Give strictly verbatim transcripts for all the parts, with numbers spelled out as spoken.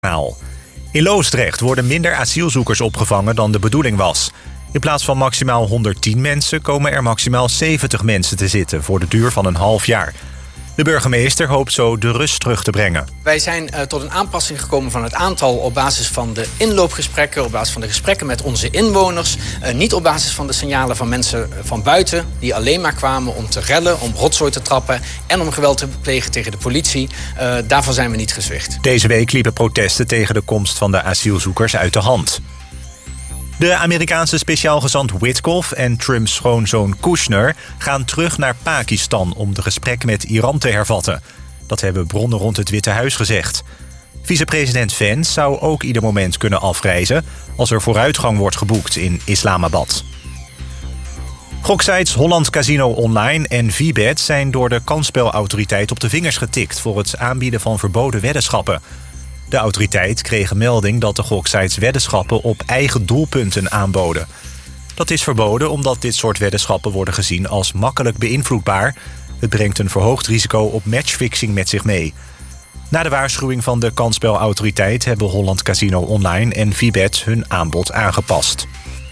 In Loosdrecht worden minder asielzoekers opgevangen dan de bedoeling was. In plaats van maximaal honderdtien mensen komen er maximaal zeventig mensen te zitten voor de duur van een half jaar. De burgemeester hoopt zo de rust terug te brengen. Wij zijn uh, tot een aanpassing gekomen van het aantal op basis van de inloopgesprekken, op basis van de gesprekken met onze inwoners. Uh, niet op basis van de signalen van mensen van buiten die alleen maar kwamen om te rellen, om rotzooi te trappen en om geweld te plegen tegen de politie. Uh, daarvan zijn we niet gezwicht. Deze week liepen protesten tegen de komst van de asielzoekers uit de hand. De Amerikaanse speciaal gezant Witkoff en Trumps schoonzoon Kushner gaan terug naar Pakistan om de gesprekken met Iran te hervatten. Dat hebben bronnen rond het Witte Huis gezegd. Vicepresident Vance zou ook ieder moment kunnen afreizen als er vooruitgang wordt geboekt in Islamabad. Goksites Holland Casino Online en V-Bet zijn door de kansspelautoriteit op de vingers getikt voor het aanbieden van verboden weddenschappen. De autoriteit kreeg een melding dat de goksites weddenschappen op eigen doelpunten aanboden. Dat is verboden omdat dit soort weddenschappen worden gezien als makkelijk beïnvloedbaar. Het brengt een verhoogd risico op matchfixing met zich mee. Na de waarschuwing van de kansspelautoriteit hebben Holland Casino Online en V-Bet hun aanbod aangepast.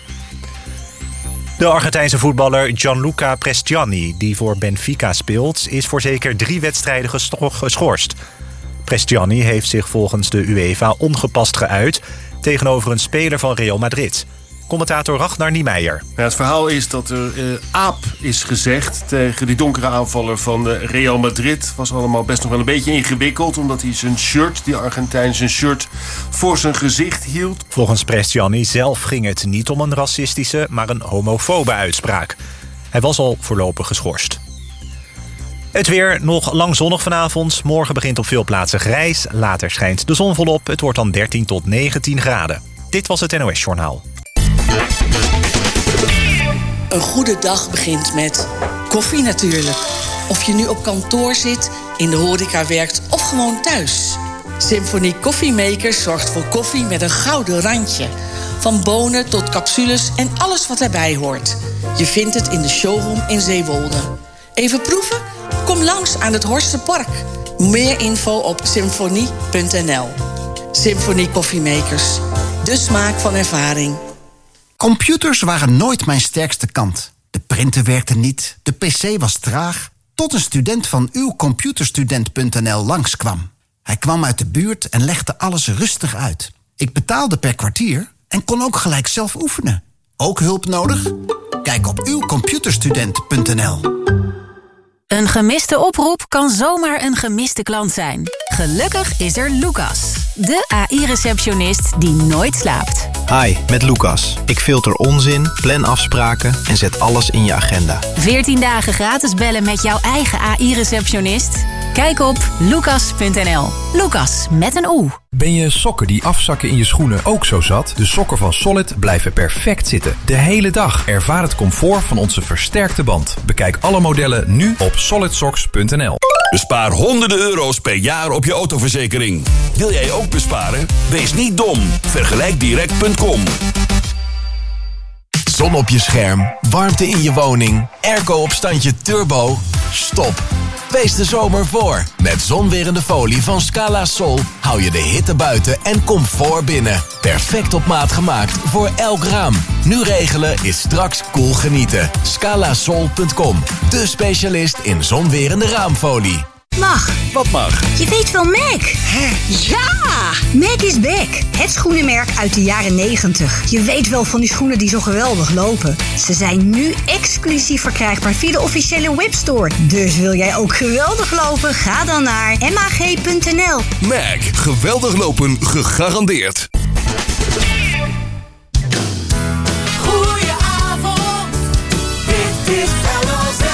De Argentijnse voetballer Gianluca Prestiani, die voor Benfica speelt, is voor zeker drie wedstrijden geschorst. Prestiani heeft zich volgens de UEFA ongepast geuit tegenover een speler van Real Madrid. Commentator Ragnar Niemeyer. Ja, het verhaal is dat er uh, aap is gezegd tegen die donkere aanvaller van uh, Real Madrid. Was allemaal best nog wel een beetje ingewikkeld, omdat hij zijn shirt, die Argentijn zijn shirt, voor zijn gezicht hield. Volgens Prestiani zelf ging het niet om een racistische, maar een homofobe uitspraak. Hij was al voorlopig geschorst. Het weer nog lang zonnig vanavond. Morgen begint op veel plaatsen grijs. Later schijnt de zon volop. Het wordt dan dertien tot negentien graden. Dit was het N O S-journaal. Een goede dag begint met koffie natuurlijk. Of je nu op kantoor zit, in de horeca werkt of gewoon thuis. Symphony Koffiemakers zorgt voor koffie met een gouden randje. Van bonen tot capsules en alles wat erbij hoort. Je vindt het in de showroom in Zeewolde. Even proeven? Kom langs aan het Horsterpark. Meer info op symfonie punt n l. Symphony Koffiemakers. De smaak van ervaring. Computers waren nooit mijn sterkste kant. De printer werkte niet, de pc was traag. Tot een student van uw computerstudent punt n l langskwam. Hij kwam uit de buurt en legde alles rustig uit. Ik betaalde per kwartier en kon ook gelijk zelf oefenen. Ook hulp nodig? Kijk op uw computerstudent punt n l. Een gemiste oproep kan zomaar een gemiste klant zijn. Gelukkig is er Lucas, de A I-receptionist die nooit slaapt. Hi, met Lucas. Ik filter onzin, plan afspraken en zet alles in je agenda. veertien dagen gratis bellen met jouw eigen A I-receptionist? Kijk op lucas punt n l. Lucas met een O. Ben je sokken die afzakken in je schoenen ook zo zat? De sokken van Solid blijven perfect zitten. De hele dag. Ervaar het comfort van onze versterkte band. Bekijk alle modellen nu op solid socks punt n l. Bespaar honderden euro's per jaar op je autoverzekering. Wil jij ook besparen? Wees niet dom. Vergelijk direct punt com. Zon op je scherm, warmte in je woning, airco op standje turbo. Stop. Wees de zomer voor. Met zonwerende folie van Scala Sol hou je de hitte buiten en comfort binnen. Perfect op maat gemaakt voor elk raam. Nu regelen is straks cool genieten. scala sol punt com, de specialist in zonwerende raamfolie. Mag. Wat mag? Je weet wel Mac. Hè? Ja! Mac is back. Het schoenenmerk uit de jaren negentig. Je weet wel van die schoenen die zo geweldig lopen. Ze zijn nu exclusief verkrijgbaar via de officiële webstore. Dus wil jij ook geweldig lopen? Ga dan naar m a g punt n l. Mac. Geweldig lopen gegarandeerd. Goedenavond. Dit is L O Z.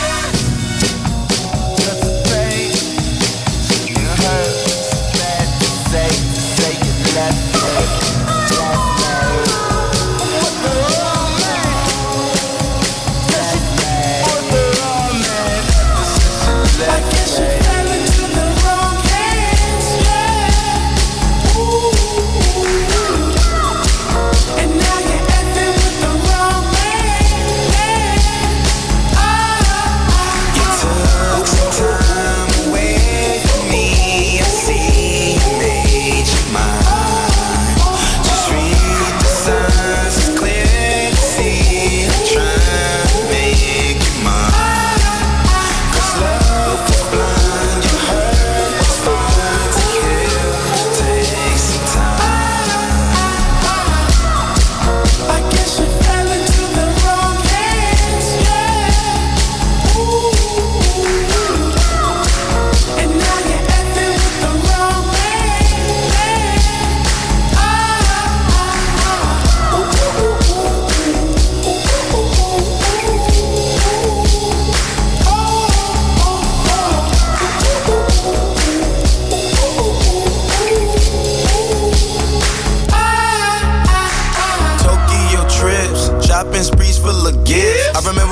Away from me, I see you made your mind.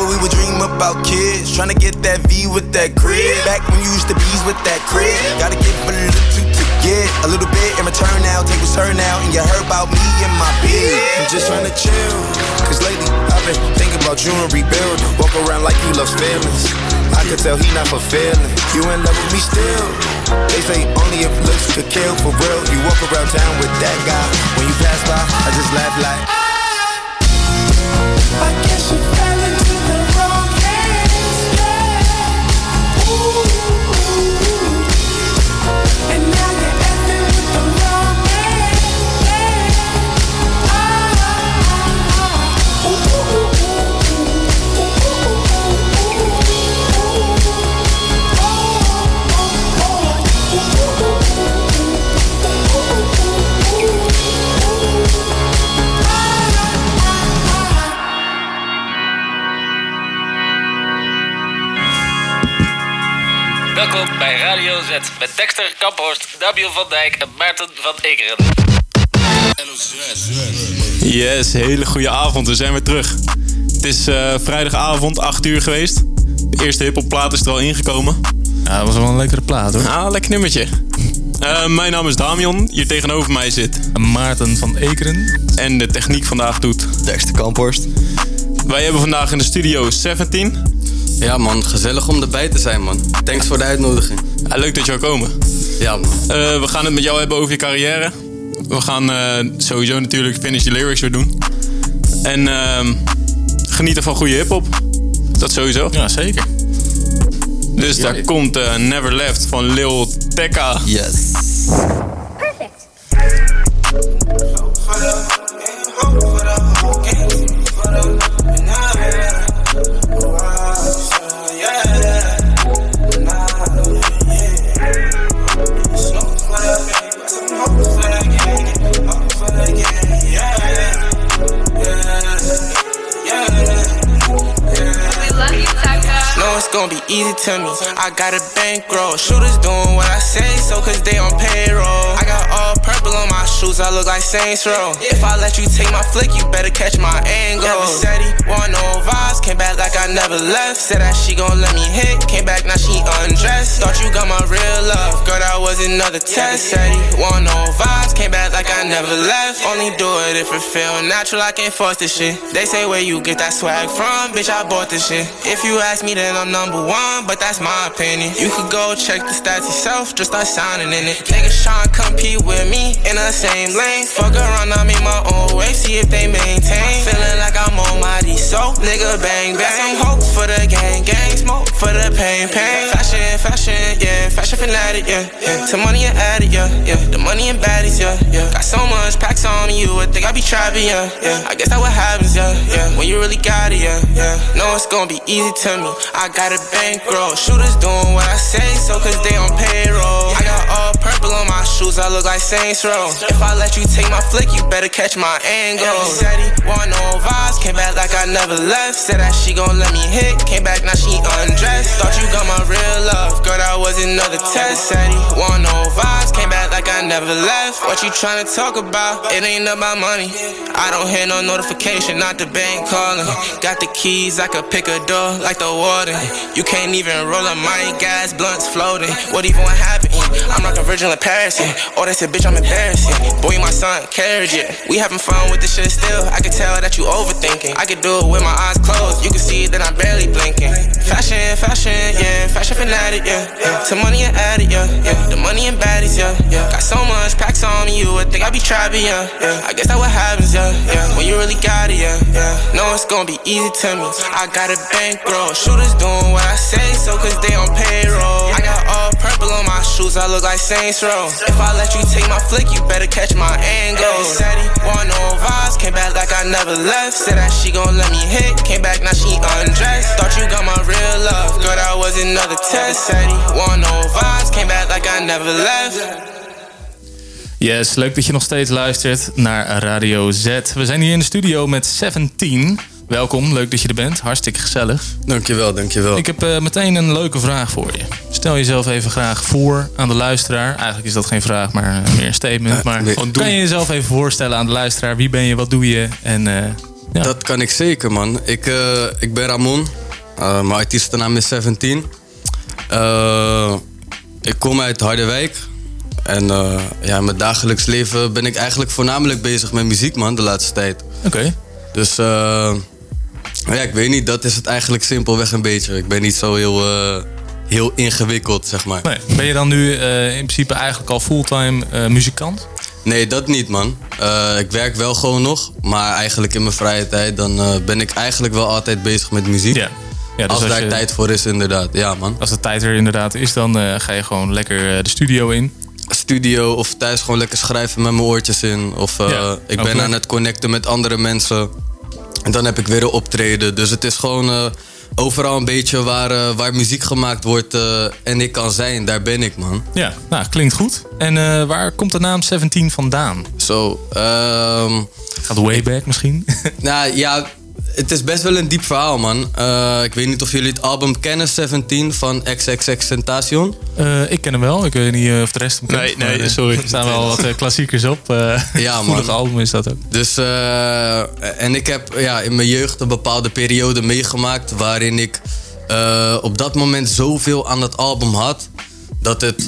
Whenever we would dream about kids, trying to get that V with that crib. Back when you used to bees with that crib. Gotta give a little to, to get a little bit in return now. Take what's her now, and you heard about me and my bed. I'm just trying to chill, cause lately I've been thinking about you and rebuilding. Walk around like you love feelings. I could tell he not fulfilling. You in love with me still. They say only if looks could kill. For real, you walk around town with that guy. When you pass by, I just laugh like I guess you fell into the wrong hands, yeah. Ooh, and now you're effing with the wrong man, yeah. Ah, ooh, ooh, ooh, Welkom bij Radio Z met Dexter Kamphorst, Damian van Dijk en Maarten van Ekeren. Yes, hele goede avond. We zijn weer terug. Het is uh, vrijdagavond, acht uur geweest. De eerste hiphop plaat is er al ingekomen. Ja, dat was wel een lekkere plaat hoor. Ah, lekker nummertje. Uh, mijn naam is Damian. Hier tegenover mij zit Maarten van Ekeren. En de techniek vandaag doet Dexter Kamphorst. Wij hebben vandaag in de studio zeventien. Ja man, gezellig om erbij te zijn man. Thanks voor de uitnodiging. Ja, leuk dat je wil komen. Ja man. Uh, we gaan het met jou hebben over je carrière. We gaan uh, sowieso natuurlijk Finish the Lyrics weer doen. En uh, genieten van goede hiphop. Dat sowieso. Ja, zeker. Dus ja, daar ja. komt uh, Never Left van Lil Tecca. Yes. Perfect. Gonna be easy to me. I got a bankroll. Shooters doing what I say so cause they on payroll. I got all purple on my shoes, I look like Saints Row. If I let you take my flick, you better catch my angle. Never said he want no vibes, came back like I never left. Said that she gon' let me hit, came back now she undressed. Thought you got my real love, girl that was another test. Said he want no vibes, came back like I never left. Only do it if it feel natural, I can't force this shit. They say where you get that swag from, bitch I bought this shit. If you ask me then I'm number one, but that's my opinion. You could go check the stats yourself, just start signing in it. Niggas tryna compete with me in the same lane. Fuck around, I make my own way, see if they maintain. Feeling like I'm on my D, so nigga bang bang. Got some hope for the gang, gang smoke for the pain, pain. Fashion, fashion, yeah, fashion fanatic, yeah, yeah. To money and addict, yeah, yeah. The money and baddies, yeah, yeah. Got so much packs on me, you would think I be trapping, yeah, yeah. I guess that's what happens, yeah, yeah. When you really got it, yeah, yeah. Know it's gonna be easy to me. I got a bankroll. Shooters doing what I say so cause they on payroll. I got all purple on my shoes, I look like Saints Row. If I let you take my flick, you better catch my angle. Said he want no vibes, came back like I never left. Said that she gon' let me hit, came back now she undressed. Thought you got my real love, girl that was another test. Said he want no vibes, came back like I never left. What you tryna talk about? It ain't about money. I don't hear no notification, not the bank calling. Got the keys, I could pick a door like the warden. You can't even roll up my gas, blunts floating. What even what happened? I'm like a virgin in Paris. Oh, they said, bitch, I'm embarrassed. Boy, my son, carriage, yeah. We having fun with this shit still. I can tell that you overthinking. I can do it with my eyes closed. You can see that I'm barely blinking. Fashion, fashion, yeah. Fashion fanatic, yeah. yeah. To money and addict, yeah. yeah. The money and baddies, yeah. yeah. Got so much packs on me, you would think I be trapping, yeah. yeah. I guess that's what happens, yeah. yeah. When you really got it, yeah. yeah. Know it's gonna be easy to me. I got a bankroll. Shooters doing what I say so cause they on payroll. I got all purple on my shoes, I look like Saints Row. If I let you take my flick, you better catch my angle. Said he want no vibes, came back like I never left. Said that she gon' let me hit, came back now she undressed. Thought you got my real love, girl that was another test. Said he want no vibes, came back like I never left. Yes, leuk dat je nog steeds luistert naar Radio Z. We zijn hier in de studio met zeventien. Welkom, leuk dat je er bent. Hartstikke gezellig. Dankjewel, dankjewel. Ik heb uh, meteen een leuke vraag voor je. Stel jezelf even graag voor aan de luisteraar. Eigenlijk is dat geen vraag, maar uh, meer een statement. Ja, maar nee, kan je jezelf even voorstellen aan de luisteraar? Wie ben je, wat doe je en uh, Dat kan ik zeker, man. Ik, uh, ik ben Ramon. Uh, mijn artiestennaam is zeventien. Uh, ik kom uit Harderwijk. En uh, ja, in mijn dagelijks leven ben ik eigenlijk voornamelijk bezig met muziek, man, de laatste tijd. Oké. Okay. Dus uh, ja, ik weet niet, dat is het eigenlijk simpelweg een beetje. Ik ben niet zo heel, uh, heel ingewikkeld, zeg maar. Nee. Ben je dan nu uh, in principe eigenlijk al fulltime uh, muzikant? Nee, dat niet, man. Uh, ik werk wel gewoon nog. Maar eigenlijk in mijn vrije tijd dan uh, ben ik eigenlijk wel altijd bezig met muziek. Ja. Ja, dus als, als daar je, tijd voor is, inderdaad. Ja, man. Als de tijd er inderdaad is, dan uh, ga je gewoon lekker uh, de studio in. Studio of thuis gewoon lekker schrijven met mijn oortjes in. Of uh, ja, ik ben aan het connecten met andere mensen. En dan heb ik weer een optreden. Dus het is gewoon uh, overal een beetje waar, uh, waar muziek gemaakt wordt uh, en ik kan zijn. Daar ben ik, man. Ja, nou, klinkt goed. En uh, waar komt de naam zeventien vandaan? Zo, um, Gaat way back misschien? Nou ja, het is best wel een diep verhaal, man. Uh, ik weet niet of jullie het album kennen, zeventien van X X X Tentacion. Uh, ik ken hem wel. Ik weet niet uh, of de rest hem kent. Nee, nee, sorry. Er staan wel wat uh, klassiekers op. Uh, ja, man. Een album is dat ook. Dus, uh, en ik heb ja, in mijn jeugd een bepaalde periode meegemaakt waarin ik uh, op dat moment zoveel aan dat album had, dat het,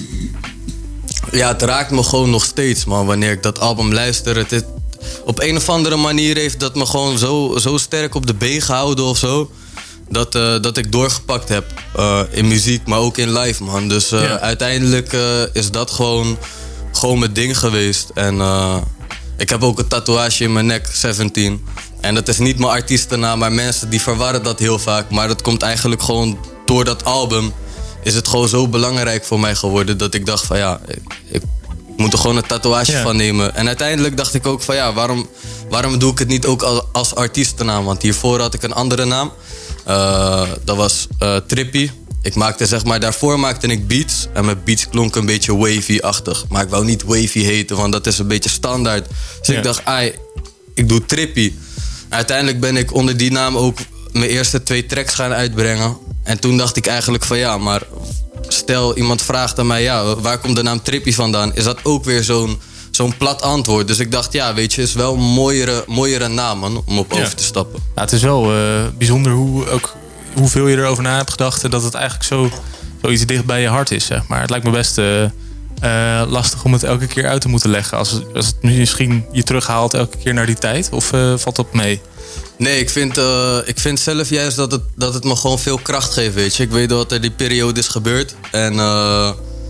ja, het raakt me gewoon nog steeds, man. Wanneer ik dat album luister, het, het op een of andere manier heeft dat me gewoon zo, zo sterk op de been gehouden of zo. Dat, uh, dat ik doorgepakt heb uh, in muziek, maar ook in live, man. Dus uh, ja. uiteindelijk uh, is dat gewoon, gewoon mijn ding geweest. En uh, ik heb ook een tatoeage in mijn nek, zeventien. En dat is niet mijn artiestennaam, maar mensen die verwarren dat heel vaak. Maar dat komt eigenlijk gewoon door dat album. Is het gewoon zo belangrijk voor mij geworden dat ik dacht van ja, ik, ik Ik moet er gewoon een tatoeage ja. van nemen. En uiteindelijk dacht ik ook van ja, waarom, waarom doe ik het niet ook als, als artiestennaam? Want hiervoor had ik een andere naam. Uh, dat was uh, Trippy. Ik maakte zeg maar, daarvoor maakte ik beats. En mijn beats klonken een beetje wavy-achtig. Maar ik wou niet wavy heten, want dat is een beetje standaard. Dus ja. ik dacht, ai, ik doe Trippy. Uiteindelijk ben ik onder die naam ook mijn eerste twee tracks gaan uitbrengen. En toen dacht ik eigenlijk van ja, maar stel iemand vraagt aan mij, ja, waar komt de naam Trippy vandaan? Is dat ook weer zo'n, zo'n plat antwoord? Dus ik dacht, ja, weet je, is wel een mooiere, mooiere naam, man, om op ja. over te stappen. Ja, het is wel uh, bijzonder hoe, ook, hoeveel je erover na hebt gedacht en dat het eigenlijk zo, zoiets dicht bij je hart is, zeg maar. Het lijkt me best uh, uh, lastig om het elke keer uit te moeten leggen. Als het, als het misschien je terughaalt elke keer naar die tijd, of uh, valt dat mee? Nee, ik vind, uh, ik vind zelf juist dat het, dat het me gewoon veel kracht geeft, weet je. Ik weet wat er die periode is gebeurd. En uh,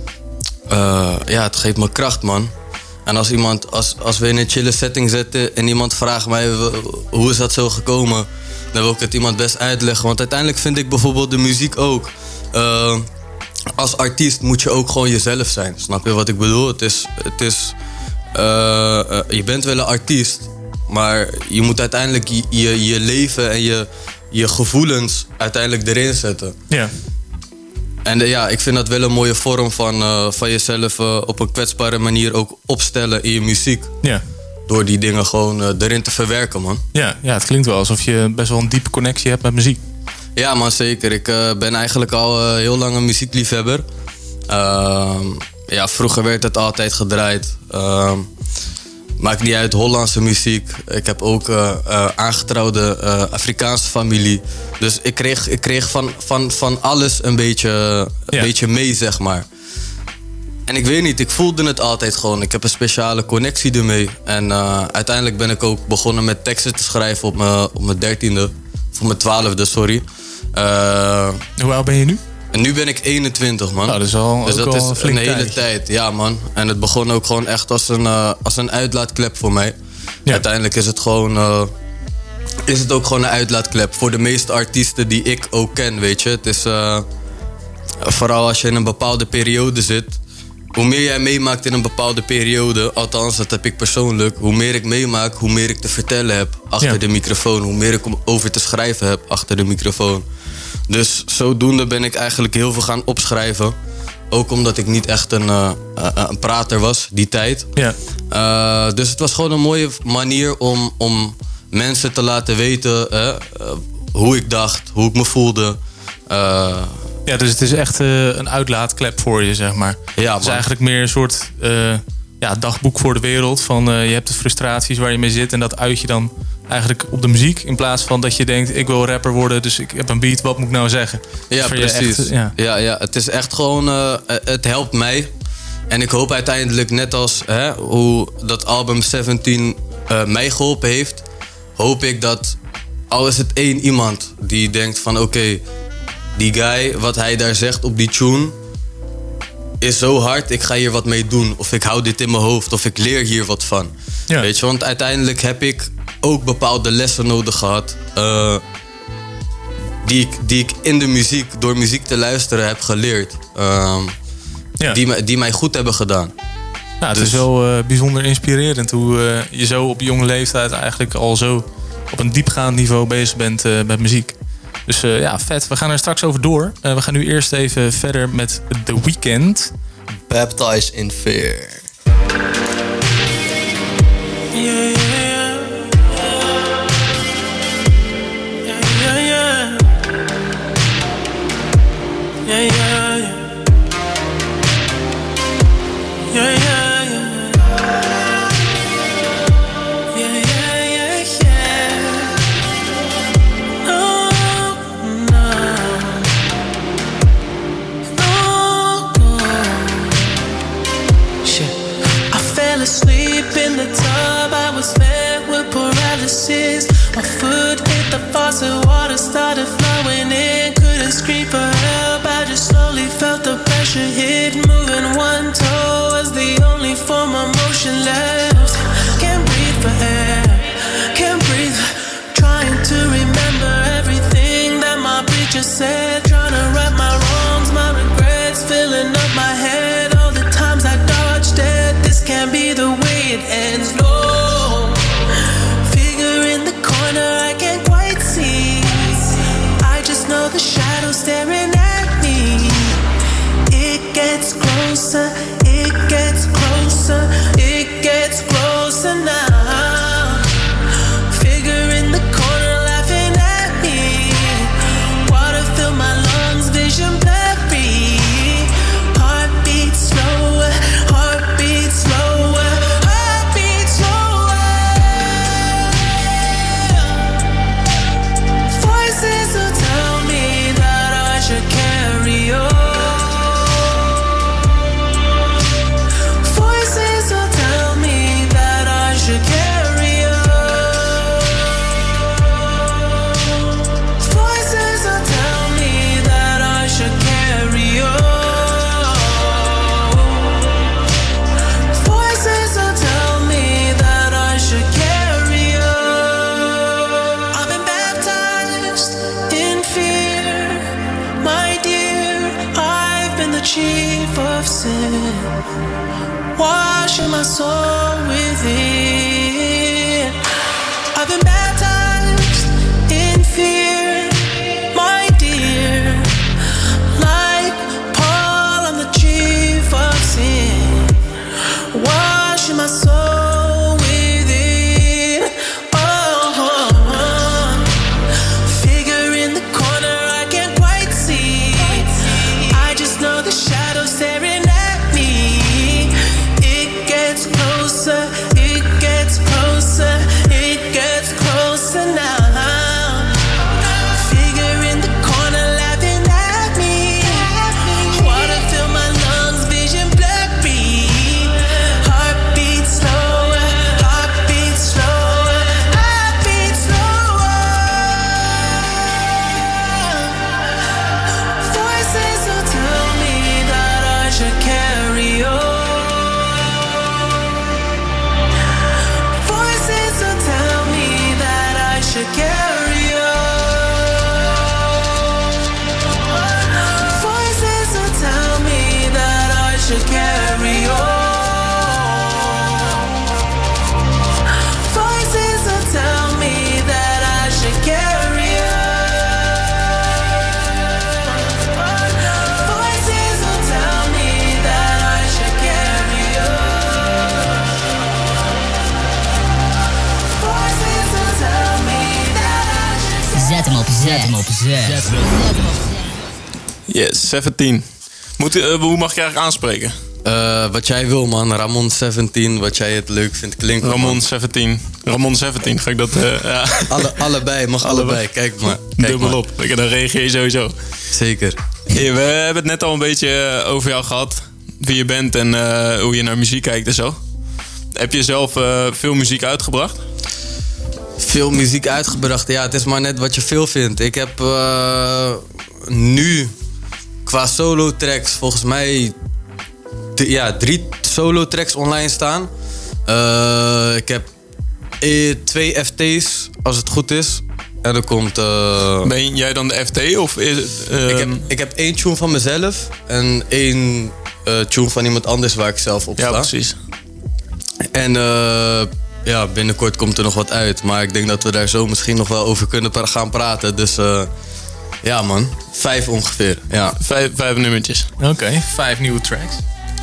uh, ja, het geeft me kracht, man. En als, iemand, als, als we in een chille setting zitten en iemand vraagt mij hoe is dat zo gekomen, dan wil ik het iemand best uitleggen. Want uiteindelijk vind ik bijvoorbeeld de muziek ook. Uh, als artiest moet je ook gewoon jezelf zijn. Snap je wat ik bedoel? Het is, het is, uh, uh, je bent wel een artiest, maar je moet uiteindelijk je, je, je leven en je, je gevoelens uiteindelijk erin zetten. Ja. En uh, ja, ik vind dat wel een mooie vorm van, uh, van jezelf uh, op een kwetsbare manier ook opstellen in je muziek. Ja. Door die dingen gewoon uh, erin te verwerken, man. Ja, ja, het klinkt wel alsof je best wel een diepe connectie hebt met muziek. Ja, man, zeker. Ik uh, ben eigenlijk al uh, heel lang een muziekliefhebber. Uh, ja, vroeger werd het altijd gedraaid. Uh, Maakt niet uit, Hollandse muziek. Ik heb ook uh, uh, aangetrouwde uh, Afrikaanse familie. Dus ik kreeg, ik kreeg van, van, van alles een beetje, een ja. beetje mee, zeg maar. En ik weet niet, ik voelde het altijd gewoon. Ik heb een speciale connectie ermee. En uh, uiteindelijk ben ik ook begonnen met teksten te schrijven op mijn, op mijn dertiende. Of mijn twaalfde, sorry. Uh, Hoe oud ben je nu? En nu ben ik eenentwintig, man. Nou, dat is al, dus dat al is een, een hele tijd. tijd. Ja, man. En het begon ook gewoon echt als een, uh, als een uitlaatklep voor mij. Ja. Uiteindelijk is het gewoon... Uh, is het ook gewoon een uitlaatklep. Voor de meeste artiesten die ik ook ken, weet je. Het is... Uh, vooral als je in een bepaalde periode zit. Hoe meer jij meemaakt in een bepaalde periode... Althans, dat heb ik persoonlijk. Hoe meer ik meemaak, hoe meer ik te vertellen heb achter ja. de microfoon. Hoe meer ik over te schrijven heb achter de microfoon. Dus zodoende ben ik eigenlijk heel veel gaan opschrijven. Ook omdat ik niet echt een, uh, een prater was, die tijd. Ja. Uh, dus het was gewoon een mooie manier om, om mensen te laten weten... Uh, uh, hoe ik dacht, hoe ik me voelde. Uh, ja, dus het is echt uh, een uitlaatklep voor je, zeg maar. Ja, het is eigenlijk meer een soort uh, ja, dagboek voor de wereld. Van, uh, je hebt de frustraties waar je mee zit en dat uit je dan eigenlijk op de muziek. In plaats van dat je denkt, ik wil rapper worden, dus ik heb een beat, wat moet ik nou zeggen? Ja, dus precies. Echt, ja. Ja, ja, het is echt gewoon, uh, het helpt mij. En ik hoop uiteindelijk, net als hè, hoe dat album zeventien uh, mij geholpen heeft, hoop ik dat, al is het één iemand die denkt van oké, okay, die guy, wat hij daar zegt op die tune is zo hard, ik ga hier wat mee doen. Of ik hou dit in mijn hoofd, of ik leer hier wat van. Ja. Weet je, want uiteindelijk heb ik ook bepaalde lessen nodig gehad. Uh, die, ik, die ik in de muziek, door muziek te luisteren, heb geleerd. Uh, ja. die, die mij goed hebben gedaan. Ja, het dus, is wel uh, bijzonder inspirerend hoe uh, je zo op jonge leeftijd eigenlijk al zo op een diepgaand niveau bezig bent uh, met muziek. Dus uh, ja, vet. We gaan er straks over door. Uh, we gaan nu eerst even verder met The Weeknd. Baptized in Fear. Yeah, yeah. Yeah, yeah, yeah. Yeah, yeah, yeah. Yeah, yeah, yeah. Asleep in the tub, I was fed with paralysis. My foot hit the faucet, water started flowing in. Couldn't scream for help, I just slowly felt the pressure hit. Moving one toe was the only form of motion left. Can't breathe for air, can't breathe. Trying to remember everything that my preacher said. Trying to right my wrongs, my regrets, filling up my head. All the times I dodged it, this can't be the way it ends, no. Figure in the corner I can't quite see. I just know the shadow staring at me. It gets closer, it gets closer, it gets closer now. Figure in the corner laughing at me. Water fill my lungs, vision blurry. Heartbeat slower, heartbeat slower. Chief of sin, washing my soul within. I've been baptized in fear, my dear. Like Paul, I'm the chief of sin, washing my soul within. Oh, oh, oh. Figure in the corner I can't quite see. I just know the shadow staring at me. It gets closer, it gets closer, it gets closer now. Figure in the corner laughing at me. Water fill my lungs, vision blurry. Heartbeat slower, heartbeat slower, heartbeat slower. Voices will tell me that I should carry on. Voices will tell me that I should carry on. Voices will tell me that I should carry on. Voices will tell me that I should carry on. Voices will tell me that I should carry on. Voices will tell me that I should. Zet hem op, zet hem op, zet hem op. Yes, zeventien. Moet, uh, hoe mag ik je eigenlijk aanspreken? Uh, wat jij wil, man. Ramon zeventien, wat jij het leuk vindt klinken. Ramon zeventien. Ramon zeventien, ga ik dat... Uh, ja. Alle, allebei, mag allebei. allebei. Kijk maar. Kijk Dubbel maar. op. Dan reageer je sowieso. Zeker. Hey, we hebben het net al een beetje over jou gehad. Wie je bent en uh, hoe je naar muziek kijkt en zo. Heb je zelf uh, veel muziek uitgebracht? Veel muziek uitgebracht? Ja, het is maar net wat je veel vindt. Ik heb uh, nu qua solo tracks volgens mij... D- ja, drie solo tracks online staan. Uh, ik heb e- twee F T's, als het goed is. En dan komt... Uh... Ben jij dan de F T? Of is het, uh... ik, heb, ik heb één tune van mezelf. En één uh, tune van iemand anders waar ik zelf op sta. Ja, precies. En uh, ja, binnenkort komt er nog wat uit. Maar ik denk dat we daar zo misschien nog wel over kunnen gaan praten. Dus uh, ja man, vijf ongeveer. Ja. Vijf, vijf nummertjes. Oké, okay, vijf nieuwe tracks.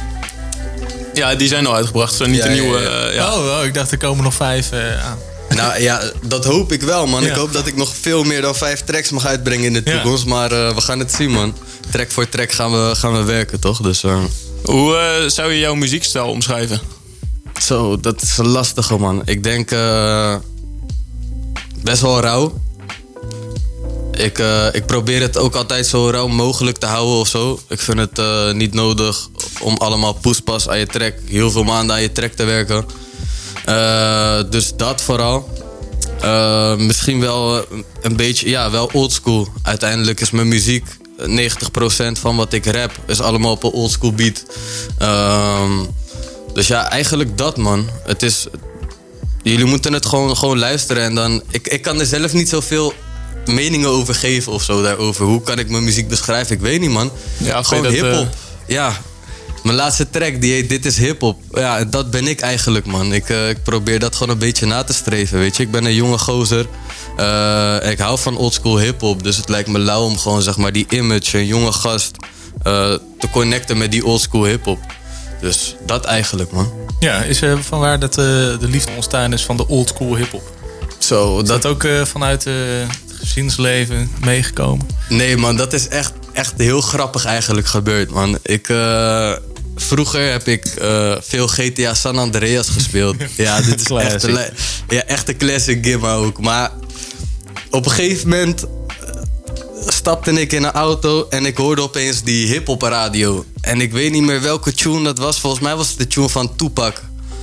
Ja, die zijn al uitgebracht. Zijn niet ja, een nieuwe... Ja, ja. Uh, ja. Oh, oh, ik dacht er komen nog vijf uh, aan. Nou ja, dat hoop ik wel, man. Ja. Ik hoop dat ik nog veel meer dan vijf tracks mag uitbrengen in de toekomst. Ja. Maar uh, we gaan het zien, man. Track voor track gaan we, gaan we werken, toch? Dus, uh... Hoe uh, zou je jouw muziekstijl omschrijven? Zo, dat is een lastige, man. Ik denk uh, best wel rauw. Ik, uh, ik probeer het ook altijd zo rauw mogelijk te houden of zo. Ik vind het uh, niet nodig om allemaal poespas aan je track, heel veel maanden aan je track te werken. Uh, dus dat vooral. Uh, misschien wel een beetje, ja, wel oldschool. Uiteindelijk is mijn muziek negentig procent van wat ik rap is allemaal op een oldschool beat. Uh, dus ja, eigenlijk dat, man. Het is, jullie moeten het gewoon, gewoon luisteren en dan... Ik, ik kan er zelf niet zoveel meningen over geven of zo daarover. Hoe kan ik mijn muziek beschrijven? Ik weet niet, man. Ja, gewoon dat, hiphop. Uh... Ja. Mijn laatste track, die heet Dit is hiphop. Ja, dat ben ik eigenlijk, man. Ik, uh, ik probeer dat gewoon een beetje na te streven, weet je. Ik ben een jonge gozer. Uh, ik hou van oldschool hiphop. Dus het lijkt me lauw om gewoon, zeg maar, die image, een jonge gast... Uh, te connecten met die oldschool hiphop. Dus dat eigenlijk, man. Ja, is er vanwaar dat uh, de liefde ontstaan is van de oldschool hiphop? Zo, is dat, dat ook uh, vanuit uh, het gezinsleven meegekomen? Nee, man, dat is echt, echt heel grappig eigenlijk gebeurd, man. Ik... Uh, Vroeger heb ik uh, veel G T A San Andreas gespeeld. Ja, dit is echt een, ja, echt een classic game ook. Maar op een gegeven moment uh, stapte ik in een auto en ik hoorde opeens die hip-hop radio. En ik weet niet meer welke tune dat was. Volgens mij was het de tune van Tupac.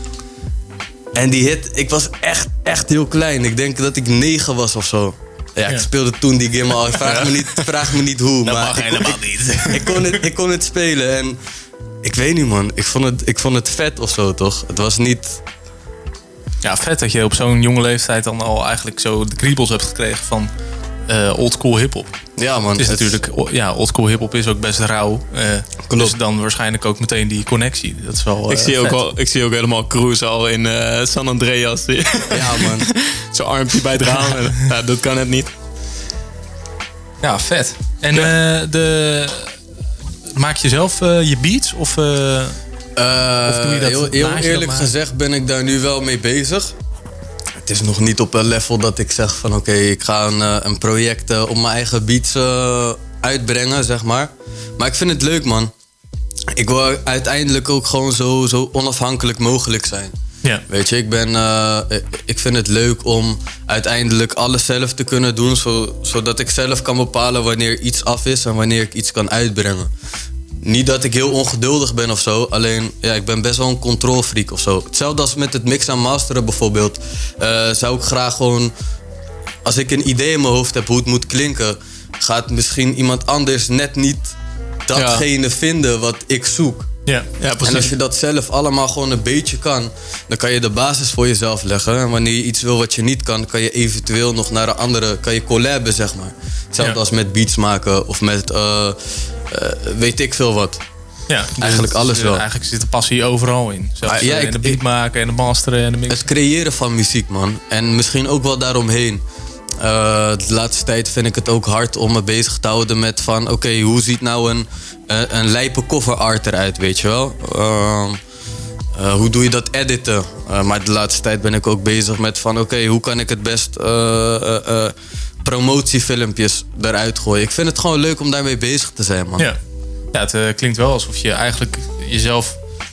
En die hit, ik was echt, echt heel klein. Ik denk dat ik negen was of zo. Ja, ik ja. speelde toen die game al. Vraag, ja. me, niet, vraag me niet hoe. Dat maar mag ik, helemaal ik, niet. Ik kon, het, ik kon het spelen en... Ik weet niet, man. Ik vond het, ik vond het vet of zo, toch? Het was niet... Ja, vet dat je op zo'n jonge leeftijd dan al eigenlijk zo de kriebels hebt gekregen van uh, oldschool hiphop. Ja, man. Het is het... natuurlijk... Ja, oldschool hiphop is ook best rauw. Uh, dus dan waarschijnlijk ook meteen die connectie. Dat is wel uh, ik, zie vet. ook al, ik zie ook helemaal Cruz al in uh, San Andreas. Ja, man. Zo'n armpje bij het raam. Ja, dat kan het niet. Ja, vet. En ja. Uh, de... Maak je zelf uh, je beats? Of, uh, uh, of doe je dat? Heel, heel eerlijk gezegd ben ik daar nu wel mee bezig. Het is nog niet op een level dat ik zeg van... oké, okay, ik ga een, uh, een project uh, op mijn eigen beats uh, uitbrengen, zeg maar. Maar ik vind het leuk, man. Ik wil uiteindelijk ook gewoon zo, zo onafhankelijk mogelijk zijn. Ja. Weet je, ik, ben, uh, ik vind het leuk om uiteindelijk alles zelf te kunnen doen... Zo, zodat ik zelf kan bepalen wanneer iets af is en wanneer ik iets kan uitbrengen. Niet dat ik heel ongeduldig ben of zo, alleen ja, ik ben best wel een controlfreak of zo. Hetzelfde als met het mixen en masteren bijvoorbeeld. Uh, zou ik graag gewoon, als ik een idee in mijn hoofd heb hoe het moet klinken... gaat misschien iemand anders net niet datgene ja. vinden wat ik zoek. Ja, ja, en als je dat zelf allemaal gewoon een beetje kan... dan kan je de basis voor jezelf leggen. En wanneer je iets wil wat je niet kan... kan je eventueel nog naar een andere... kan je collaben, zeg maar. Hetzelfde ja. als met beats maken of met... Uh, uh, weet ik veel wat. Ja, eigenlijk dus alles wel. Eigenlijk zit de passie overal in. Zelfs ah, ja, ik, in de beat maken en de masteren en de mix. Het creëren van muziek, man. En misschien ook wel daaromheen. Uh, de laatste tijd vind ik het ook hard om me bezig te houden met van... oké, okay, hoe ziet nou een, uh, een lijpe cover art eruit, weet je wel? Uh, uh, hoe doe je dat editen? Uh, maar de laatste tijd ben ik ook bezig met van... oké, okay, hoe kan ik het best uh, uh, uh, promotiefilmpjes eruit gooien? Ik vind het gewoon leuk om daarmee bezig te zijn, man. Ja, ja het uh, klinkt wel alsof je eigenlijk jezelf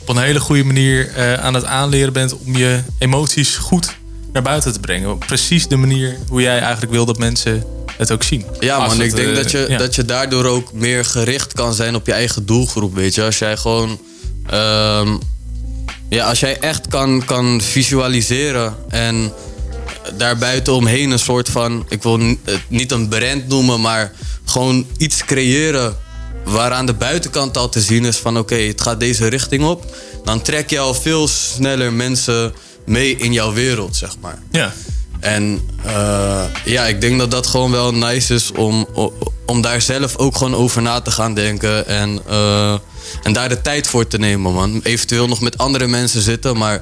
op een hele goede manier uh, aan het aanleren bent om je emoties goed naar buiten te brengen. Precies de manier hoe jij eigenlijk wil dat mensen het ook zien. Ja man, het, ik denk uh, dat, je, ja. dat je daardoor ook meer gericht kan zijn op je eigen doelgroep, weet je. Als jij gewoon... Um, ja, als jij echt kan, kan visualiseren en daarbuiten omheen een soort van... Ik wil het niet een brand noemen, maar gewoon iets creëren waaraan de buitenkant al te zien is van oké, okay, het gaat deze richting op. Dan trek je al veel sneller mensen mee in jouw wereld, zeg maar. Ja. En uh, ja, ik denk dat dat gewoon wel nice is om, om daar zelf ook gewoon over na te gaan denken. En, uh, en daar de tijd voor te nemen, man. Eventueel nog met andere mensen zitten, maar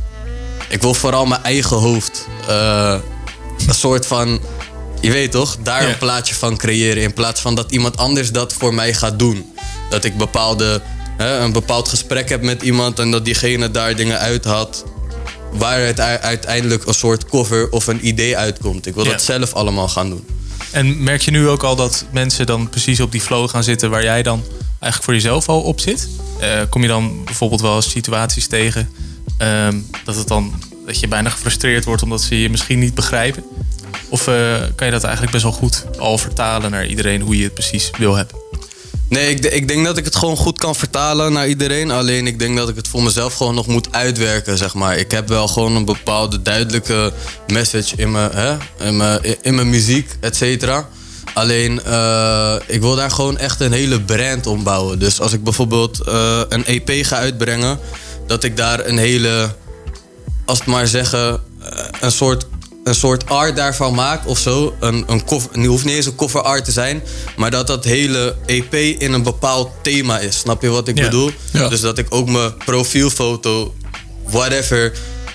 ik wil vooral mijn eigen hoofd uh, een soort van... Je weet toch, daar Ja. een plaatje van creëren. In plaats van dat iemand anders dat voor mij gaat doen. Dat ik bepaalde, hè, een bepaald gesprek heb met iemand en dat diegene daar dingen uit had waar het u- uiteindelijk een soort cover of een idee uitkomt. Ik wil Ja. dat zelf allemaal gaan doen. En merk je nu ook al dat mensen dan precies op die flow gaan zitten waar jij dan eigenlijk voor jezelf al op zit? Uh, kom je dan bijvoorbeeld wel eens situaties tegen um, dat het dan dat je bijna gefrustreerd wordt omdat ze je misschien niet begrijpen? Of uh, kan je dat eigenlijk best wel goed al vertalen naar iedereen hoe je het precies wil hebben? Nee, ik, ik denk dat ik het gewoon goed kan vertalen naar iedereen. Alleen ik denk dat ik het voor mezelf gewoon nog moet uitwerken, zeg maar. Ik heb wel gewoon een bepaalde duidelijke message in mijn, hè, in mijn, in mijn muziek, et cetera. Alleen, uh, ik wil daar gewoon echt een hele brand om bouwen. Dus als ik bijvoorbeeld uh, een E P ga uitbrengen, dat ik daar een hele, als het maar zeggen, uh, een soort... een soort art daarvan maak of zo. Een, een cover, het hoeft niet eens een cover art te zijn, maar dat dat hele E P in een bepaald thema is. Snap je wat ik Ja. bedoel? Ja. Dus dat ik ook mijn profielfoto, whatever,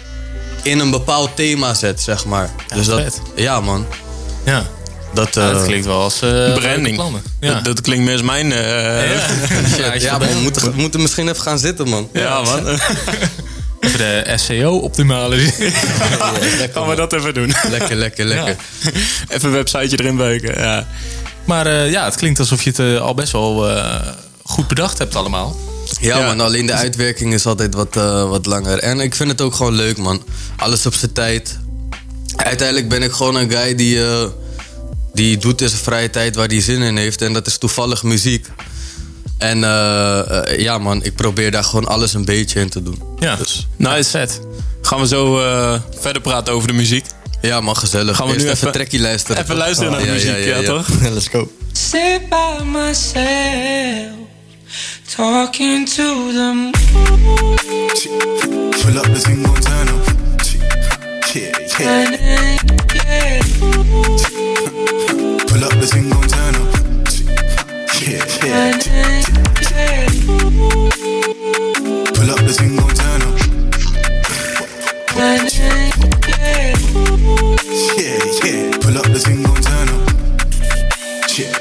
in een bepaald thema zet, zeg maar. Ja, dus dat, vet. ja man. Ja. Dat, Ja, uh, dat klinkt wel als uh, Branding. plannen. Ja. Dat, dat klinkt meer als mijn... Uh, Ja. ja, ja man, we moeten, we moeten misschien even gaan zitten, man. Ja, man. Even de S E O optimale. Ja, lekker, Gaan we man. dat even doen. Lekker, lekker, lekker. Even een websiteje erin beuken. Ja. Maar uh, ja, het klinkt alsof je het uh, al best wel uh, goed bedacht hebt allemaal. Ja, Ja. man, alleen de uitwerking is altijd wat, uh, wat langer. En ik vind het ook gewoon leuk, man. Alles op zijn tijd. Uiteindelijk ben ik gewoon een guy die, uh, die doet in zijn vrije tijd waar hij zin in heeft. En dat is toevallig muziek. En uh, uh, ja, man, ik probeer daar gewoon alles een beetje in te doen. Ja, Dus, Nice set. Gaan we zo uh, verder praten over de muziek? ja, man, gezellig. Gaan we Eerst nu even even- trekkie luisteren. Even luisteren naar de Ja, muziek, ja, ja, ja, ja. toch? Let's go. Sit by myself, talking to the moon. Pull up the thing, gon' turn up. Yeah, yeah. And yeah, Pull up the thing, gon' turn up. Yeah, yeah. and yeah, Pull up the thing, gon' turn up. and yeah. Yeah, yeah. Pull up the thing, gon' turn up. Yeah.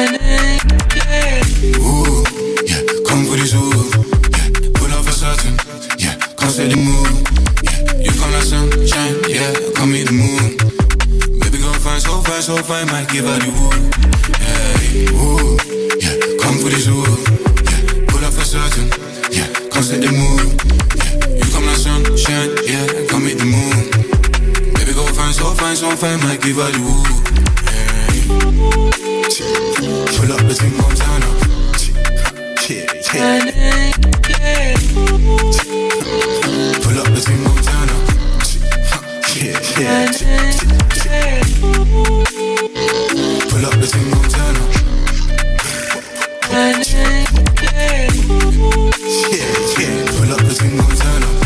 Ooh, yeah. Come for this ooh. Yeah. Pull up for certain. Yeah. Come set the mood. Yeah. You come like sunshine. Yeah. Come meet the moon. Baby, go fine, so fine, so fine. Might give her the woo. Yeah. Ooh, yeah. Come for this ooh. Yeah. Pull up for certain. Yeah. Come set the mood. Yeah. You come like sunshine. Yeah. Come meet the moon. Baby, go fine, so fine, so fine. Might give her the woo. Pull up the thing, gon' turn up. Yeah, yeah. Pull up the thing, gon' turn up. Yeah, yeah. Pull up the thing, gon' turn up. Yeah, yeah. Pull up the thing, gon' turn up.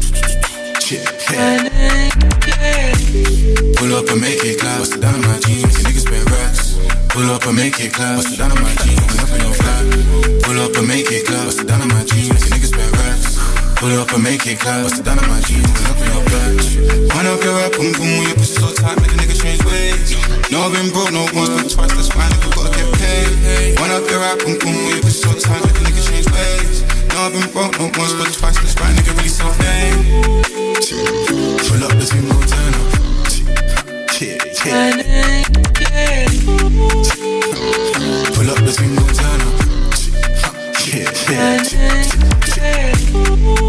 Yeah, yeah. Pull up and make it clap. Bust it down on my jeans, make niggas spend racks. Pull up and make it clap. Bust it down on my jeans, when up in your flat. Pull up and make it clap. Bust it down on my jeans, make niggas spend racks. Pull up and make it clap. Bust it down on my jeans, when up in your flat. Wind up your rap, boom boom, when your pussy so tight, make a nigga change ways. No, I've been broke, no once, but twice. That's why nigga gotta get paid. Wind up your rap, boom boom, when your pussy so tight, make a nigga change ways. No, I've been broke, no once, but twice. That's why nigga really self-made. Pull up the thing, gon' turn up. Yeah, yeah. Pull up the thing, gon' turn up. Yeah, yeah.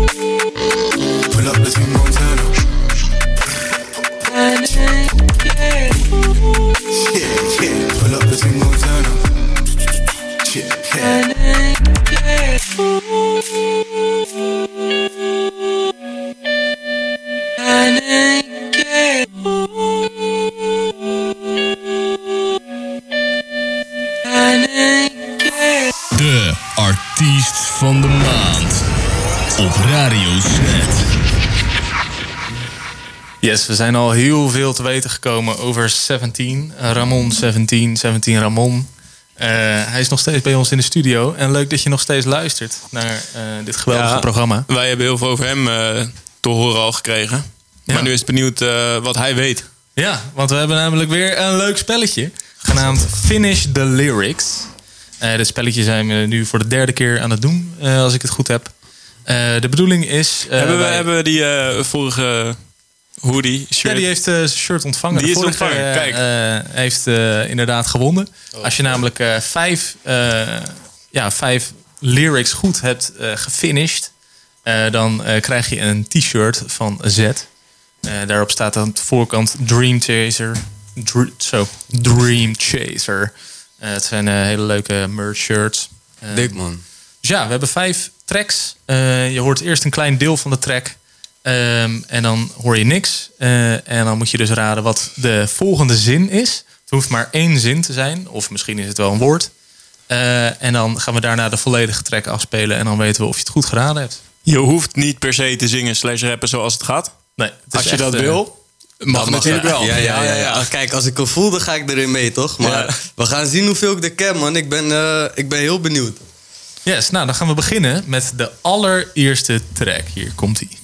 Yes, we zijn al heel veel te weten gekomen over zeventien. Ramon zeventien, zeventien Ramon. Uh, hij is nog steeds bij ons in de studio. En leuk dat je nog steeds luistert naar uh, dit geweldige Ja, programma. Wij hebben heel veel over hem uh, te horen al gekregen. Ja. Maar nu is het benieuwd uh, wat hij weet. Ja, want we hebben namelijk weer een leuk spelletje. Genaamd Finish the Lyrics. Uh, dit spelletje zijn we nu voor de derde keer aan het doen, uh, als ik het goed heb. Uh, de bedoeling is... Uh, hebben we wij... hebben die uh, vorige hoodie, shirt? Ja, die heeft uh, zijn shirt ontvangen. Die de is vorige, ontvangen, uh, kijk. uh, heeft uh, inderdaad gewonnen. Als je namelijk uh, vijf, uh, ja, vijf lyrics goed hebt uh, gefinished... Uh, dan uh, krijg je een t-shirt van Z. Uh, daarop staat aan de voorkant Dream Chaser. Dr- zo, Dream Chaser. Uh, het zijn uh, hele leuke merch shirts. Uh, Dik, man. Dus ja, we hebben vijf tracks. Uh, je hoort eerst een klein deel van de track. Um, en dan hoor je niks. Uh, en dan moet je dus raden wat de volgende zin is. Het hoeft maar één zin te zijn. Of misschien is het wel een woord. Uh, en dan gaan we daarna de volledige track afspelen. En dan weten we of je het goed geraden hebt. Je hoeft niet per se te zingen slash rappen zoals het gaat. Nee, het is als je echt, dat uh, wil, mag Dat natuurlijk wel. Ja, ja, ja, ja. Kijk, als ik hem voel, dan ga ik erin mee, toch? Maar Ja. we gaan zien hoeveel ik er ken, man. Ik ben, uh, ik ben heel benieuwd. Yes, nou dan gaan we beginnen met de allereerste track. Hier komt ie.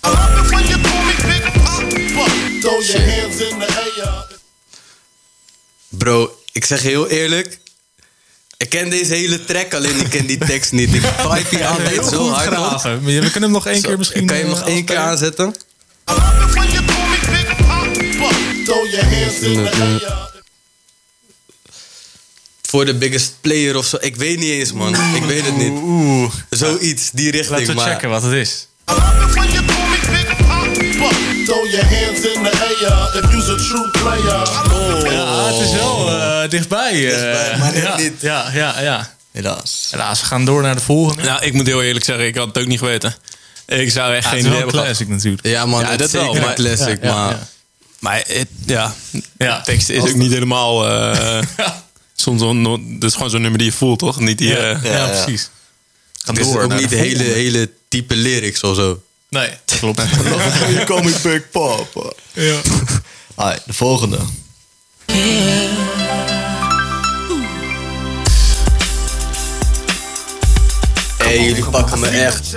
Bro, ik zeg je heel eerlijk. Ik ken deze hele track, alleen ik ken die tekst niet. Ik vibe hier altijd Heel zo goed hard op. graven. We kunnen hem nog één Zo, keer misschien... Kan je hem nog uh, één keer afspelen? aanzetten? Voor de biggest player of zo. Ik weet niet eens, man. Ik weet het niet. Oeh. Zoiets, die richting. Laten we maar... checken wat het is. Ja, het is wel uh, dichtbij. Uh, Dichtbij, maar net ja, niet. Ja, ja, ja. Helaas. Helaas, we gaan door naar de volgende. Nou, ik moet heel eerlijk zeggen, ik had het ook niet geweten. Ik zou echt Ja, geen het is idee wel hebben een gehad. classic natuurlijk. Ja, man, Ja, het dat is zeker wel, een maar- classic, ja, ja, maar... ja. Maar het, ja, Ja. de tekst is Als ook niet helemaal... Uh, soms wel, no- dat is gewoon zo'n nummer die je voelt, toch? Niet die... Ja, uh, ja, ja. precies. Gaan Het is door ook naar niet de de hele, volgende. hele type lyrics of zo. Nee, dat klopt. Je comic book pop. Ja. Alright, de volgende. Hé, hey, jullie pakken me echt.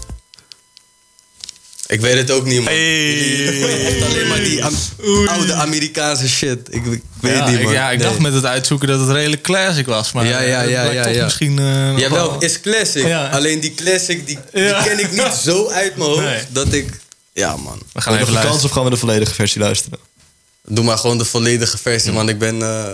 Ik weet het ook niet, man. Jullie gooien echt alleen maar die am- oude Amerikaanse shit. Ik, ik weet Ja, het niet, ik, man. ja, ik Nee. dacht met het uitzoeken dat het redelijk classic was. Maar Ja, ja, het ja, blijkt ja, toch ja. misschien... uh, nog Jawel, wel- is classic. Ja. Alleen die classic, die, die Ja. ken ik niet zo uit mijn hoofd. Nee. Dat ik... Ja, man. We gaan Nog even een kans luisteren. of gaan we de volledige versie luisteren? Doe maar gewoon de volledige versie, man. Ik ben... eh,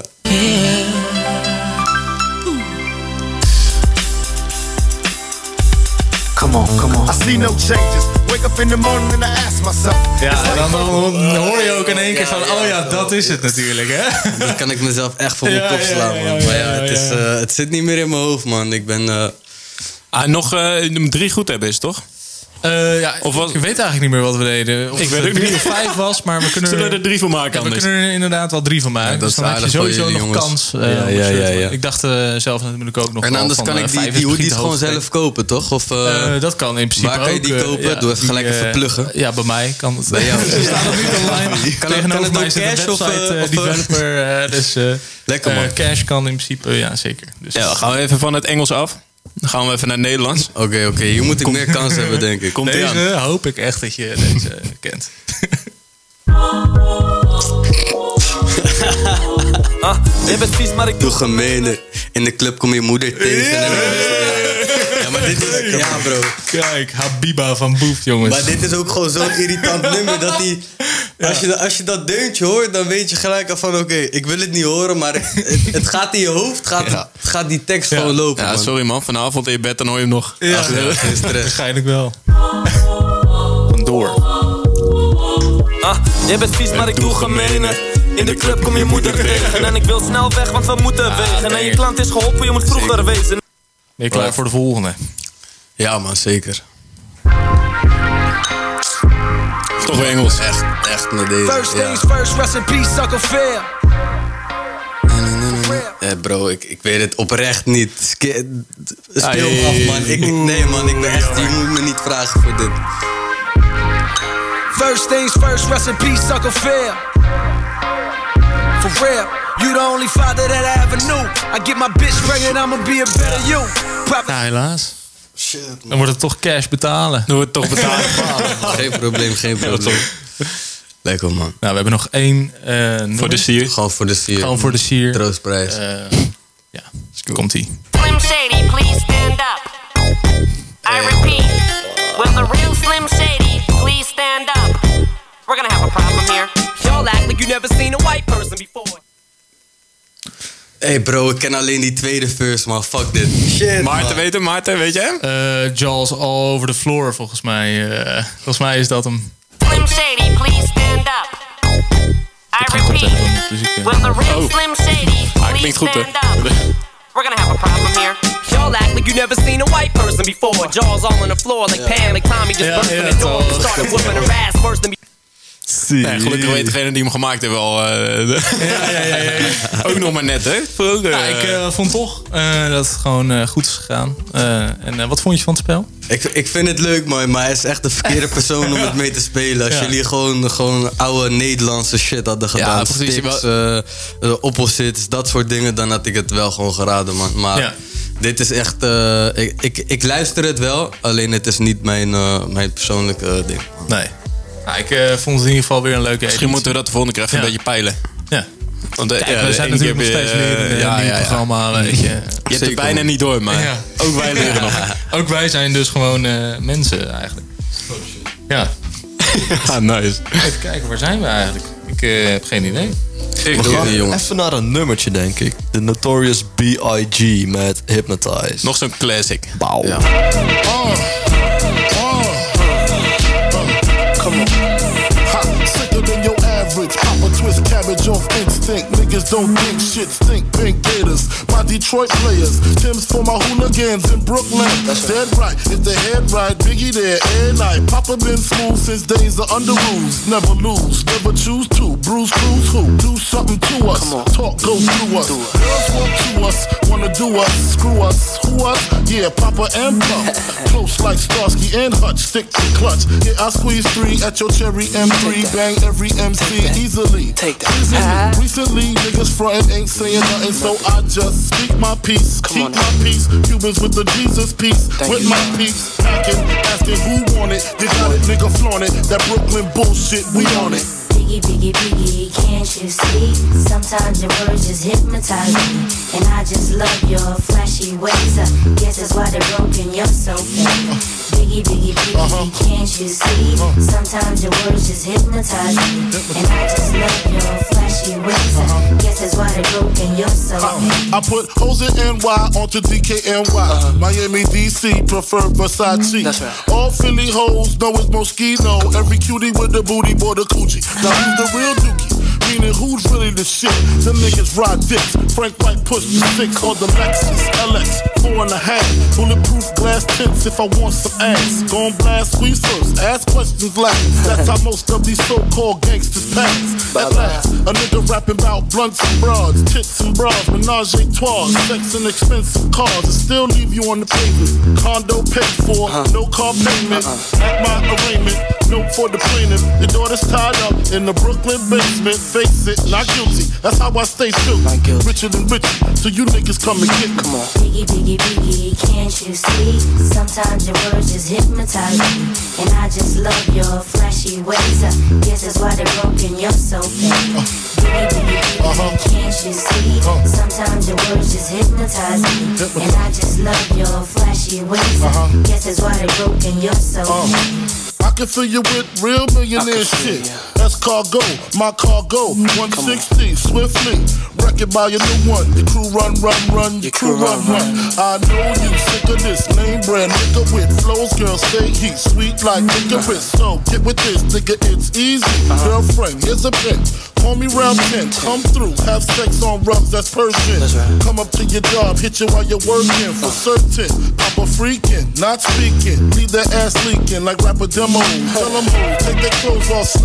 Come on, come on. I see no changes. Wake up in the morning and I ask myself. Ja, en dan, dan hoor je ook in één keer van... Oh ja, dat is het natuurlijk, hè? Dat kan ik mezelf echt voor mijn Ja, kop ja, slaan, ja, man. ja, Maar ja, ja, het, is, ja. eh, het zit niet meer in mijn hoofd, man. Ik ben... eh, Ah, nog uh, drie goed hebben is, toch? Uh, ja, Of was- ik weet eigenlijk niet meer wat we deden. Of Ik het weet ook drie niet. of vijf was, maar we kunnen Zullen we er drie van maken Ja, we anders? kunnen er inderdaad wel drie van maken. Ja, dat dus dan is heb je aardig voor sowieso jullie, nog jongens. kans. uh, Ja, om een ja, shirt ja, te- ja. Ik dacht uh, zelf natuurlijk ook nog En wel anders van, kan uh, ik die, vijf die is hoodies misschien te gewoon hoog. zelf kopen, toch? Of, uh, Uh, dat kan in principe waar kan je ook, die uh, kopen? ja, Doe even die, gelijk even uh, pluggen. Ja, bij mij kan het. Bij jou. Ze staan nog niet online. Kan het- kan Tegenover het mij ook zit een cash of, website uh, uh, of, uh, developer. uh, dus uh, Lekker, uh, man. cash kan in principe, ja zeker. Dus, Ja, dan gaan we even van het Engels af. Dan gaan we even naar het Nederlands. Oké, oké. Hier moet ik meer kans hebben, denk ik. Komt ie aan. deze hoop ik echt dat je deze kent. Ah, je bent vies, maar ik Doe gemene. In de club kom je moeder tegen. En ja, maar dit is... Ja, bro. Kijk, Habiba van Boef, jongens. Maar dit is ook gewoon zo'n irritant nummer dat die... Als je, als je dat deuntje hoort, dan weet je gelijk al van... Oké, ik wil het niet horen, maar het, het gaat in je hoofd, gaat, Ja. gaat die tekst gewoon lopen, Ja, man. sorry man, vanavond in je bed dan hoor je hem nog. Ja, Ach, ja, geen stress. waarschijnlijk wel. Vandoor. Ah, jij bent vies, maar ik doe gemene. In de club kom je moeder tegen. En ik wil snel weg, want we moeten wegen. En je klant is geholpen, je moet vroeger wezen. Ben je klaar Right. voor de volgende? Ja, man, zeker. Toch weer Engels. Echt, echt met deze. First Ja. things first, rest in peace, sucker fair. Eh, bro, ik, ik weet het oprecht niet. Ske- Speel Ah, me af, man. Ik, ik- nee, man, ik ben echt... Je moet me niet vragen voor dit. First things first, rest in peace, Uncle Phil. For real, you the only father that I ever knew. I get my bitch pregnant, I'ma be a better you. Ja, helaas. Shit, dan wordt het toch cash betalen. Dan wordt het toch betalen. Geen probleem, geen probleem. Lekker man. Nou, we hebben nog één. Uh, voor de sier. Gewoon voor de sier. Gewoon voor de sier. Troostprijs. Uh, ja, komt-ie. Slim Shady, please stand up. I repeat, will the real Slim Shady please stand up? We're gonna have a problem here. Y'all act like you never seen a white person before. Hey bro, ik ken alleen die tweede verse, man. Fuck dit. Shit, Maarten, weet hem? Maarten, weet je hem? Uh, Jaws All Over the Floor, volgens mij. Uh, volgens mij is dat hem. Slim Shady, please stand up. I repeat, will the real oh. Slim Shady please stand up? We're gonna have a problem here. Y'all act like you never seen a white person before. Jaws all on the floor like yeah. Pam, like Tommy just yeah, burst yeah, in the door. Started whooping her ass worse than me. Nee, gelukkig weet degene die hem gemaakt heeft wel. Uh, de... ja, ja, ja, ja. Ook nog maar net, hè? Uh... Ja, ik uh, vond toch uh, dat het gewoon uh, goed is gegaan. Uh, en uh, wat vond je van het spel? Ik, ik vind het leuk, man, maar hij is echt de verkeerde persoon om het mee te spelen. Als ja. jullie gewoon, gewoon oude Nederlandse shit hadden gedaan. Ja, precies. Stips, wel... uh, opposites, dat soort dingen, dan had ik het wel gewoon geraden, man. Maar ja. dit is echt... Uh, ik, ik, ik luister het wel, alleen het is niet mijn, uh, mijn persoonlijke uh, ding. Man. Nee. Nou, ik uh, vond het in ieder geval weer een leuke editie. Misschien moeten we dat de volgende keer even ja. een beetje peilen. Ja. Want, uh, Kijk, ja, we zijn natuurlijk nog steeds leren in ja, het ja, ja. programma. Weet je. Je hebt het bijna niet door, maar ja. ook wij leren nog. Ook wij zijn dus gewoon uh, mensen eigenlijk. Oh shit. Ja. ah, nice. Even kijken, waar zijn we eigenlijk? Ik uh, heb geen idee. Ik ga even naar een nummertje, denk ik. The Notorious B I G met Hypnotize. Nog zo'n classic. Bauw. Ja. Oh. Oh. Come on. Ha, sicker than your average. Pop a twist cabbage off instinct. Niggas don't think shit stink. Pink Gators, my Detroit players. Tim's for my hooligans in Brooklyn. That's dead right. If the head right, Biggie there every night. Papa been smooth since days of under rules. Never lose, never choose to. Bruce Cruz who? Do something to us. Talk go through us. Girls want to us, wanna do us. Screw us. Who us? Yeah, Papa and Pump. Close like Starsky and Hutch. Stick to clutch. Yeah, I squeeze three at your cherry M three. Bang every M C easily. Take that. Easily. Uh-huh. Recently, niggas frontin' ain't saying nothing, so I just speak my peace. Come Keep on my peace. Cubans with the Jesus peace. Thank with you. my peace. Packing, asking who want it. They got it, nigga flaunt it. That Brooklyn bullshit, we on it. Biggie, biggie, biggie, can't you see? Sometimes your words just hypnotize me. And I just love your flashy ways. I guess that's why they're broken, you're so fake. Biggie, biggie, biggie, uh-huh. can't you see? Uh-huh. Sometimes your words just hypnotize me. And I just love your flashy ways. I guess that's why they're broken, you're so fake. I put hoes in N Y onto D K N Y. Uh-huh. Miami, D C, prefer Versace. That's right. All Philly hoes know it's Moschino. Every cutie with the booty, boy, the coochie. Now who's the real dookie? Meaning who's really the shit? Them niggas ride dicks. Frank White push the six on the Lexus L X four and a half. Bulletproof glass tips if I want some ass. Gon' blast squeeze first, ask questions last. That's how most of these so-called gangsters pass. At last, a nigga rapping about blunts and broads, tits and bras, menage a trois, sex and expensive cars, and still leave you on the pavement. Condo paid for, no car payment. At my arraignment, note for the plaintiff. Your daughter's tied up in the Brooklyn basement. Face it, not guilty. That's how I stay still. Richer than richer, so you niggas come and get me. Come on. Biggie, biggie, biggie, can't you see? Sometimes your words just hypnotize me. And I just love your flashy ways. I guess that's why they're broken, you're so fake. Biggie, biggie, biggie, uh-huh. can't you see? Uh-huh. Sometimes your words just hypnotize me. Hypnotize. And I just love your flashy ways. Uh-huh. I guess that's why they're broken, you're so uh-huh. fake. I can fill you with real millionaire shit. That's cargo, my cargo. one sixty, swiftly. Wreck it by your new one. Your crew run, run, run. Your crew run, run. I know you sick of this name brand nigga with flows. Girl, say he's sweet like licorice. So get with this, nigga, it's easy. Girlfriend, here's a pin. Call me round ten, come through, have sex on rubs, that's Persian. That's right. Come up to your job, hit you while you're working, for certain. Papa freaking, not speaking, leave that ass leaking like rapper demos. Tell them hoes, take their clothes off slowly.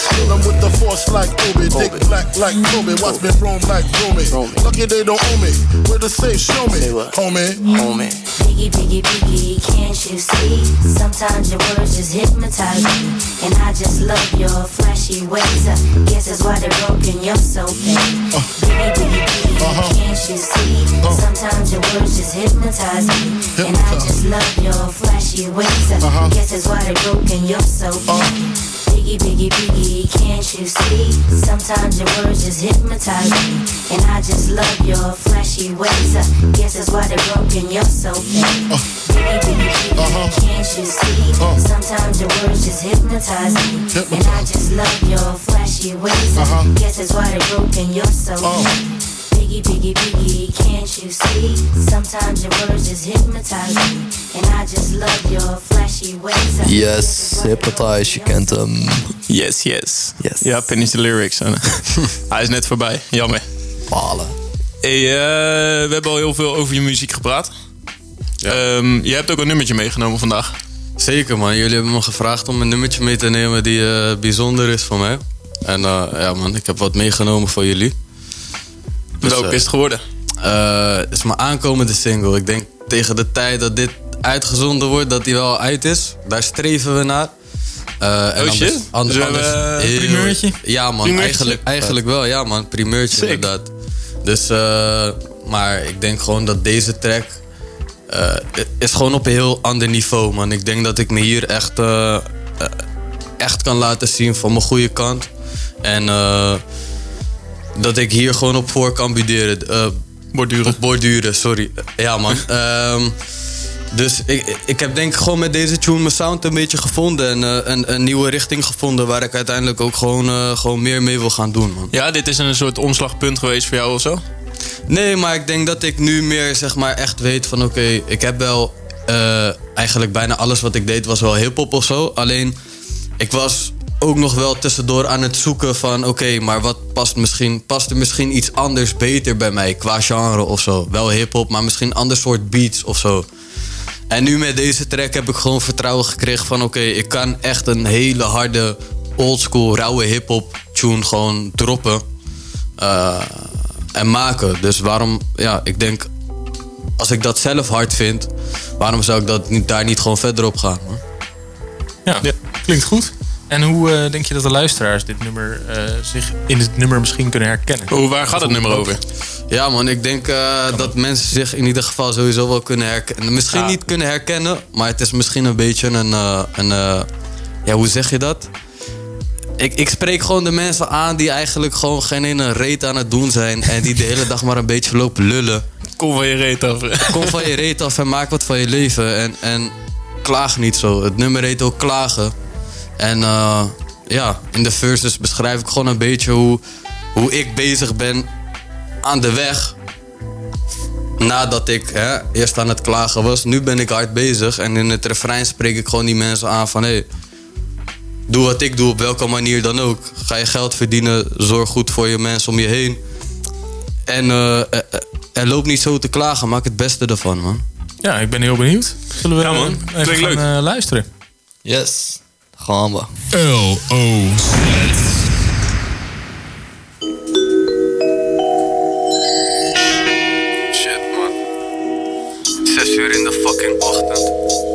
Kill 'em with the force like Obi. Dick black like Kobe. Watch me roam like Romy. Lucky they don't owe me. Where the safe, show me, homie. Homie. Biggie, biggie, biggie, can't you see? Sometimes your words just hypnotize me. And I just love your flashy ways. I guess that's why they're broken, you're so bad. Biggie, biggie, biggie, can't you see? Sometimes your words just hypnotize me. And I just love your flashy ways. I guess that's why they're broken, you're so bad. Biggie, biggie, biggie, can't you see? Sometimes your words just hypnotize me. And I just love your flashy ways. I guess that's why they're broken, you're so bad. Biggie, biggie, biggie, can't you see? Sometimes your words just hypnotize me. And I just love your flashy ways. I guess that's why they're broken, you're so bad. Biggie, biggie, biggie, can't you see? Sometimes your words just hypnotize me. And I just love your flashy ways. Yes, Hypnotize, je kent hem. Yes, yes. Yes. Ja, finish the lyrics. Hij is net voorbij, jammer. Balen. Hey, uh, we hebben al heel veel over je muziek gepraat. Ja. Um, je hebt ook een nummertje meegenomen vandaag. Zeker man, jullie hebben me gevraagd om een nummertje mee te nemen die uh, bijzonder is voor mij. En uh, ja man, ik heb wat meegenomen voor jullie. Dus, Welke uh, is het geworden? Uh, het is mijn aankomende single. Ik denk tegen de tijd dat dit uitgezonden wordt, dat die wel uit is. Daar streven we naar. Uh, oh shit, dus, anders, dus we hebben een primeurtje? Ja man, primeurtje? Eigenlijk, eigenlijk wel. Ja man, primeurtje Sick. Inderdaad. Dus, uh, maar ik denk gewoon dat deze track uh, is gewoon op een heel ander niveau man. Ik denk dat ik me hier echt, uh, uh, echt kan laten zien van mijn goede kant. En uh, dat ik hier gewoon op voor kan buderen. Uh, borduren. Op borduren, sorry. Ja man. um, dus ik, ik heb denk ik gewoon met deze tune mijn sound een beetje gevonden. En uh, een, een nieuwe richting gevonden waar ik uiteindelijk ook gewoon, uh, gewoon meer mee wil gaan doen man. Ja, dit is een soort omslagpunt geweest voor jou of zo? Nee, maar ik denk dat ik nu meer zeg maar echt weet van oké, okay, ik heb wel uh, eigenlijk bijna alles wat ik deed was wel hiphop of zo. Alleen ik was ook nog wel tussendoor aan het zoeken van oké, okay, maar wat past misschien, past er misschien iets anders beter bij mij qua genre of zo. Wel hiphop, maar misschien een ander soort beats of zo. En nu met deze track heb ik gewoon vertrouwen gekregen van oké, okay, ik kan echt een hele harde oldschool rauwe hiphop tune gewoon droppen uh, en maken. Dus waarom, ja, ik denk als ik dat zelf hard vind, waarom zou ik dat niet, daar niet gewoon verder op gaan? Man? Ja, ja, klinkt goed. En hoe uh, denk je dat de luisteraars dit nummer uh, zich in dit nummer misschien kunnen herkennen? Oh, waar gaat het nummer over? Ja man, ik denk uh, dat mensen zich in ieder geval sowieso wel kunnen herkennen. Misschien ja. niet kunnen herkennen, maar het is misschien een beetje een... Uh, een uh, ja, hoe zeg je dat? Ik, ik spreek gewoon de mensen aan die eigenlijk gewoon geen ene reet aan het doen zijn. En die de hele dag maar een beetje lopen lullen. Kom van je reet af. Kom van je reet af en maak wat van je leven. En, en klaag niet zo. Het nummer heet ook Klagen. En uh, ja, in de verses beschrijf ik gewoon een beetje hoe, hoe ik bezig ben aan de weg. Nadat ik hè, eerst aan het klagen was. Nu ben ik hard bezig. En in het refrein spreek ik gewoon die mensen aan van... Hey, doe wat ik doe, op welke manier dan ook. Ga je geld verdienen, zorg goed voor je mensen om je heen. En uh, er loopt niet zo te klagen, maak het beste ervan, man. Ja, ik ben heel benieuwd. Zullen we ja, man. even gaan leuk. Uh, luisteren? Yes, gaan we. L O Shit, man. Zes uur in de fucking ochtend.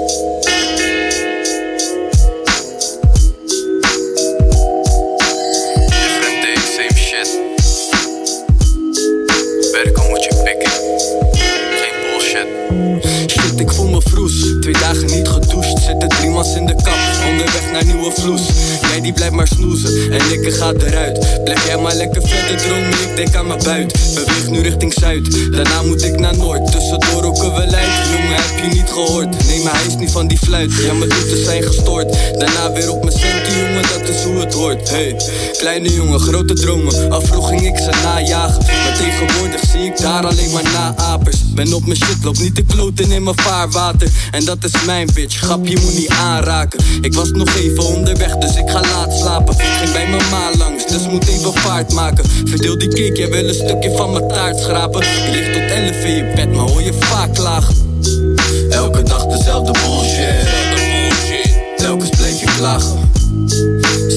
Ik voel me vroes, twee dagen niet gedoucht. Zitten drie mans in de kap, onderweg naar nieuwe vloes. Jij die blijft maar snoezen en likken gaat eruit. Blijf jij maar lekker verder dromen, ik denk aan mijn buit. Beweeg nu richting zuid, daarna moet ik naar noord. Tussendoor roken we luid, jongen heb je niet gehoord. Nee, maar hij is niet van die fluit, ja mijn toeten zijn gestoord. Daarna weer op mijn centen, jongen, dat is hoe het hoort. Hey, kleine jongen, grote dromen, al vroeg ging ik ze najagen. Maar tegenwoordig zie ik daar alleen maar naapers. Ben op mijn shit, loop niet te kloten in mijn vaarwater. En dat is mijn bitch, grap je moet niet aanraken. Ik was nog even onderweg, dus ik ga laat slapen. Ging bij mijn ma langs, dus moet even vaart maken. Verdeel die cake, jij wil een stukje van mijn taart schrapen. Je ligt tot elf in je bed, maar hoor je vaak klagen. Elke dag dezelfde bullshit, telkens blijf je klagen.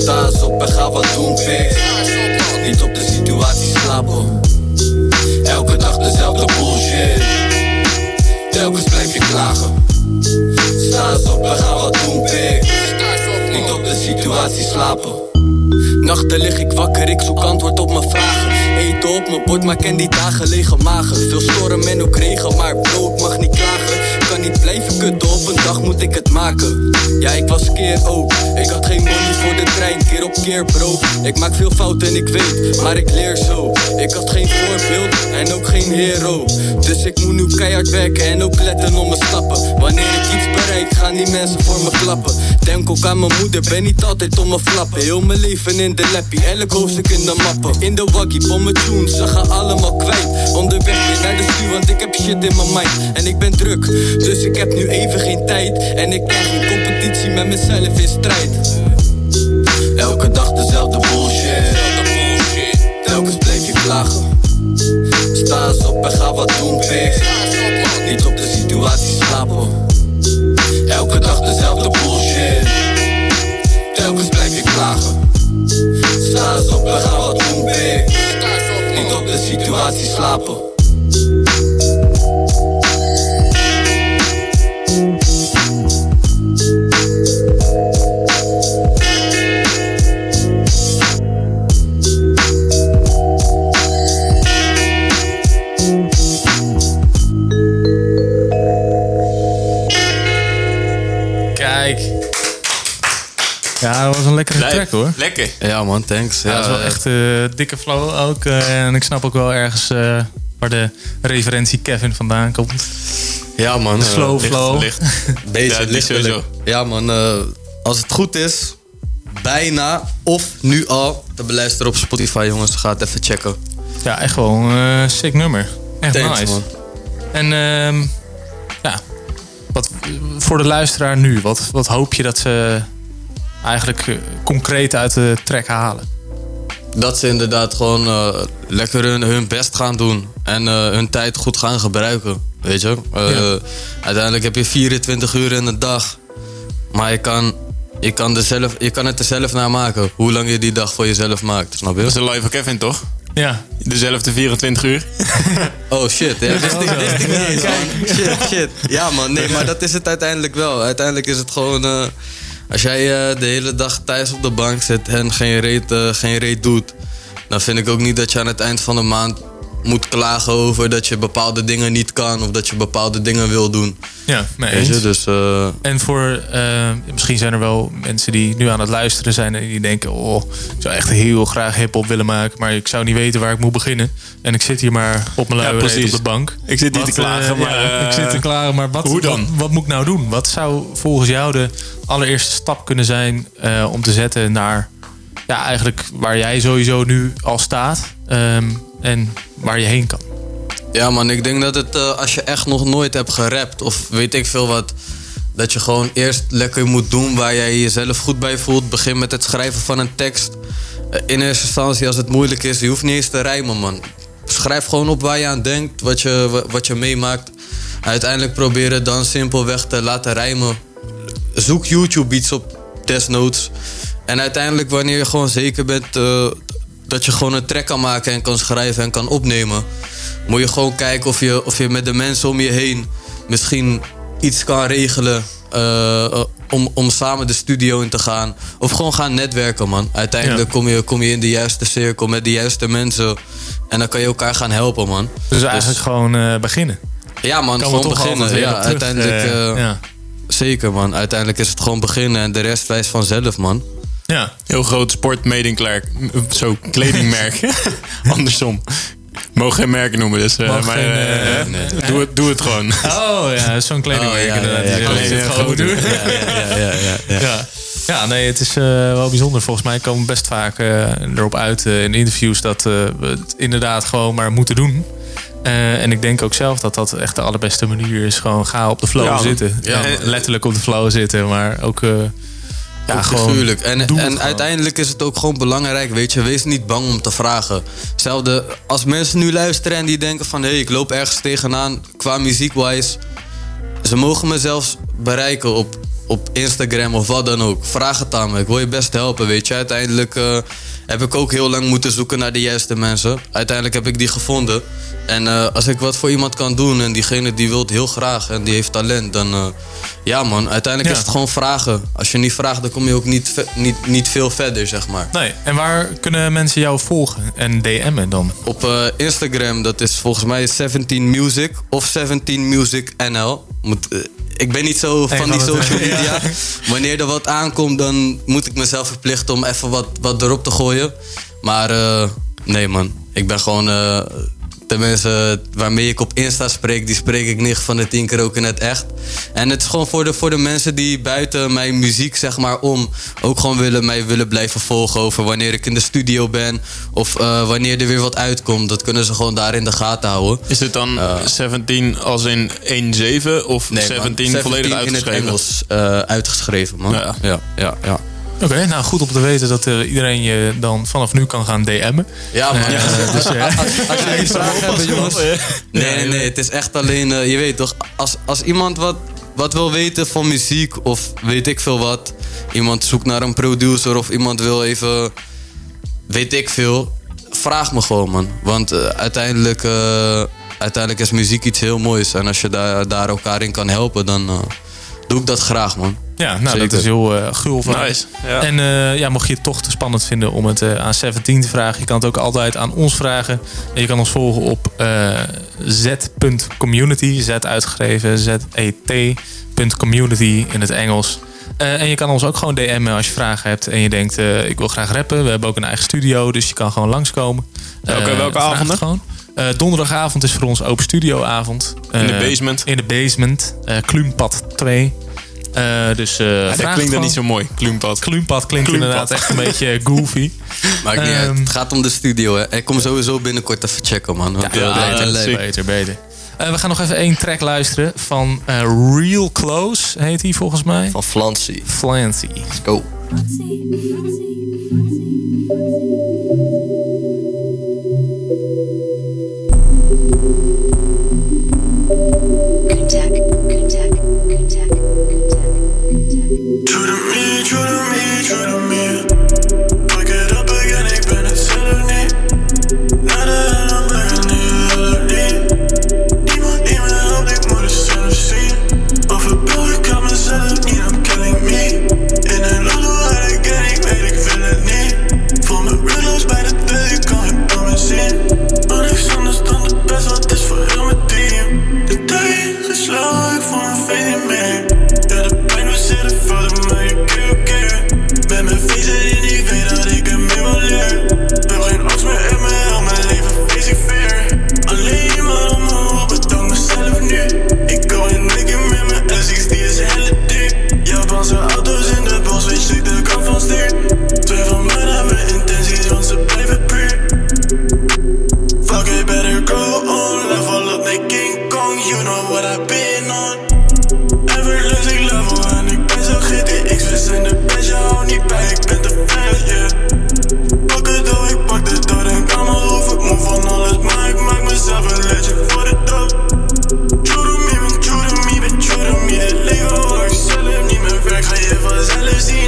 Sta eens op en ga wat doen, pik. Niet op de situatie slapen. Elke dag dezelfde bullshit. Telkens blijf je klagen. Sta eens op en ga wat doen, pik. Niet op de situatie slapen. Nachten lig ik wakker, ik zoek antwoord op mijn vragen. Eten op mijn bord, maar ken die dagen lege magen. Veel storm en ook regen, maar bro, ik mag niet klagen. Kan niet blijven kutten, op een dag moet ik het maken. Ja, ik was keer ook. Ik had geen money voor de trein, keer op keer bro. Ik maak veel fouten en ik weet, maar ik leer zo. Ik had geen voorbeeld en ook geen hero. Dus ik moet nu keihard werken en ook letten op mijn stappen. Wanneer ik iets bereik, gaan die mensen voor me klappen. Denk ook aan mijn moeder, ben niet altijd om me flappen. Heel mijn leven in de lappie, elk hoofdstuk in de mappen. In de waggie, bommen tunes, ze gaan allemaal kwijt. Onderweg weer naar de stuur, want ik heb shit in mijn mind. En ik ben druk, dus ik heb nu even geen tijd. En ik krijg geen competitie met mezelf in strijd. Elke dag dezelfde bullshit. Telkens blijf je klagen. Sta eens op en ga wat doen, pik. Niet op de situatie slapen. Elke dag dezelfde bullshit. Telkens blijf je klagen. Sta eens op en ga wat doen, pik. Niet op de situatie slapen. Kijk. Ja, dat was een lekkere Lijp. track hoor. Lekker. Ja man, thanks. Ja, Ja, dat is wel echt uh, dikke flow ook. Uh, en ik snap ook wel ergens uh, waar de referentie Kevin vandaan komt. Ja man. De slow uh, flow. Licht, licht. Beetje, Ja, die licht sowieso. Ja man, uh, als het goed is, bijna of nu al te beluisteren op Spotify jongens. Ga het even checken. Ja, echt wel een uh, sick nummer. Echt Thanks, nice. man. En uh, ja, wat, voor de luisteraar nu, wat, wat hoop je dat ze eigenlijk uh, concreet uit de track halen? Dat ze inderdaad gewoon uh, lekker hun, hun best gaan doen. En uh, hun tijd goed gaan gebruiken. Weet je? Uh, Ja. Uiteindelijk heb je vierentwintig uur in de dag. Maar je kan, je, kan er zelf, je kan het er zelf naar maken. Hoe lang je die dag voor jezelf maakt. Snap je? Dat is een live van Kevin, toch? Ja. Dezelfde vierentwintig uur. Oh shit, ja, wist ik, wist ik niet eens, man. Shit, shit. Ja man, nee, maar dat is het uiteindelijk wel. Uiteindelijk is het gewoon... Uh, als jij uh, de hele dag thuis op de bank zit en geen reet, uh, geen reet doet... dan vind ik ook niet dat je aan het eind van de maand moet klagen over dat je bepaalde dingen niet kan... of dat je bepaalde dingen wil doen. Ja, mee Weet je, eens. dus, uh, En voor, uh, misschien zijn er wel mensen die nu aan het luisteren zijn en die denken: oh, ik zou echt heel graag hip-hop willen maken, maar ik zou niet weten waar ik moet beginnen. En ik zit hier maar op mijn luie reet op de bank. Ik zit niet Wat, te klagen, uh, maar... ja, uh, ik zit te klagen, maar wat, hoe dan? Wat, wat moet ik nou doen? Wat zou volgens jou de allereerste stap kunnen zijn uh, om te zetten naar ja, eigenlijk waar jij sowieso nu al staat um, en waar je heen kan? Ja man, ik denk dat het uh, als je echt nog nooit hebt gerapt of weet ik veel wat... dat je gewoon eerst lekker moet doen waar jij jezelf goed bij voelt. Begin met het schrijven van een tekst. Uh, in eerste instantie als het moeilijk is, je hoeft niet eens te rijmen man. Schrijf gewoon op waar je aan denkt, wat je, wat je meemaakt. Uiteindelijk proberen dan simpelweg te laten rijmen. Zoek YouTube beats op, desnoods. En uiteindelijk wanneer je gewoon zeker bent... Uh, dat je gewoon een track kan maken en kan schrijven en kan opnemen... moet je gewoon kijken of je, of je met de mensen om je heen... misschien iets kan regelen uh, om, om samen de studio in te gaan. Of gewoon gaan netwerken, man. Uiteindelijk Ja. kom, je, kom je in de juiste cirkel met de juiste mensen... en dan kan je elkaar gaan helpen, man. Dus eigenlijk gewoon uh, beginnen. Ja, man, Kan we gewoon toch beginnen. altijd weer Ja, op terug, uiteindelijk... uh, Uh, ja. Zeker, man. Uiteindelijk is het gewoon beginnen en de rest wijst vanzelf, man. Ja. Heel groot sportmedingklerk. Zo, kledingmerk. Andersom. Mogen geen merken noemen, dus... Uh, Mag maar geen, uh, uh, nee. doe, het, doe het gewoon. Oh ja, zo'n kledingmerk. Oh, ja, ja, ja, inderdaad. ja, Die ja, het ja, gewoon moet doen. ja, ja, ja, ja, ja. Ja. Ja, nee, het is uh, wel bijzonder. Volgens mij komen we best vaak uh, erop uit uh, in interviews dat uh, we het inderdaad gewoon maar moeten doen. Uh, en ik denk ook zelf dat dat echt de allerbeste manier is. Gewoon ga op de flow Ja, zitten. ja. En letterlijk op de flow zitten, maar ook... Uh, ja, Ook gewoon figuurlijk. En, doe het en gewoon. uiteindelijk is het ook gewoon belangrijk, weet je. Wees niet bang om te vragen. Hetzelfde als mensen nu luisteren en die denken van... hé, hey, ik loop ergens tegenaan qua muziek-wise. Ze mogen me zelfs bereiken op, op Instagram of wat dan ook. Vraag het aan me. Ik wil je best helpen, weet je. Uiteindelijk uh, heb ik ook heel lang moeten zoeken naar de juiste mensen. Uiteindelijk heb ik die gevonden. En uh, als ik wat voor iemand kan doen en diegene die wil het heel graag en die heeft talent, dan uh, ja man, uiteindelijk Ja. is het gewoon vragen. Als je niet vraagt, dan kom je ook niet, ve- niet, niet veel verder, zeg maar. Nee, en waar kunnen mensen jou volgen en D M'en dan? Op uh, Instagram, dat is volgens mij zeventien music of zeventien music N L. Moet, uh, ik ben niet zo Hey, van die van het, social uh, media. ja. Wanneer er wat aankomt, dan moet ik mezelf verplichten om even wat, wat erop te gooien. Maar uh, nee man, ik ben gewoon... Uh, de mensen waarmee ik op Insta spreek, die spreek ik negen van de tien keer ook in het echt. En het is gewoon voor de, voor de mensen die buiten mijn muziek, zeg maar, om ook gewoon willen, mij willen blijven volgen over wanneer ik in de studio ben of uh, wanneer er weer wat uitkomt. Dat kunnen ze gewoon daar in de gaten houden. Is dit dan zeventien als in één zeven of Nee, man. zeventien volledig uitgeschreven? In het Engels uh, uitgeschreven, man. Ja. ja, ja. ja. Oké, okay, nou goed om te weten dat uh, iedereen je dan vanaf nu kan gaan D M'en. Ja, man. Uh, Ja. Dus, uh, als, als jullie vragen hebben, jongens. Nee, nee, nee. Het is echt alleen, uh, je weet toch, als, als iemand wat, wat wil weten van muziek of weet ik veel wat. Iemand zoekt naar een producer of iemand wil even, weet ik veel. Vraag me gewoon, man. Want uh, uiteindelijk, uh, uiteindelijk is muziek iets heel moois. En als je daar, daar elkaar in kan helpen, dan uh, doe ik dat graag, man. Ja, nou Zeker. dat is heel uh, gul van. Nice, ja. En uh, ja, mocht je het toch te spannend vinden om het uh, aan zeventien te vragen, je kan het ook altijd aan ons vragen. En je kan ons volgen op uh, z punt community, z uitgeschreven, z e t punt community in het Engels. Uh, en je kan ons ook gewoon D M'en als je vragen hebt en je denkt, uh, ik wil graag rappen. We hebben ook een eigen studio, dus je kan gewoon langskomen. Welke, Uh, welke vraag avonden? het gewoon. Uh, donderdagavond is voor ons open studio avond. In de Uh, basement? In de basement. Uh, Kluunpad twee. Uh, dus uh, Ja, dat vraag klinkt dan gewoon. niet zo mooi, Kluunpad. Kluunpad klinkt Kluunpad. inderdaad echt een beetje goofy. Maakt niet uit. Ehm, Het gaat om de studio, hè. Ik kom sowieso binnenkort even checken, man. Want, Ja, uh, beter, leuk. beter, beter. Uh, we gaan nog even één track luisteren van uh, Real Close, heet hij volgens mij. Van Flancy. Flancy. Let's go. True to me, true to me, true to me. Fuck it up again, ik ben het zelf niet. Nadat en dan ben ik niet zelf niet. Niemand die me helpt, ik moet het zelf zien. Overbouw, ik kan mezelf niet, I'm killing me. In een lotto had ik en ik weet, ik wil het niet. Voel me real bij de deur, ik kan geen door me zien. Maar niks anders dan de best, wat is voor heel mijn team. De tijd is slow, ik voel me fade niet meer. Ja, de pijn we zitten vullen, maar ik keer keer. Met mijn visie in, ik weet dat ik er meer wil leren. Wil geen angst meer in me, heel mijn leven face ik fear. Alleen iemand om me hoop, bedank mezelf nu. Ik go in één keer met mijn S X, die is helle dik. Japanse auto's in de bos, weet je de kant van stuur. Twee van mij hebben intenties, want ze blijven puur. Fuck it, better go on, level up met King Kong, you know what I've been on. Effortless, ik level en ik ben zo G T X, we zijn de best, je houdt niet bij, ik ben te fan, yeah. Pak het door, ik pak de dood en kan me over, ik move van alles, maar ik maak mezelf een legend voor de dood. True to me, ben true to me, ben true to me, het leven hoor ik zelf niet, mijn werk ga je vanzelf zien.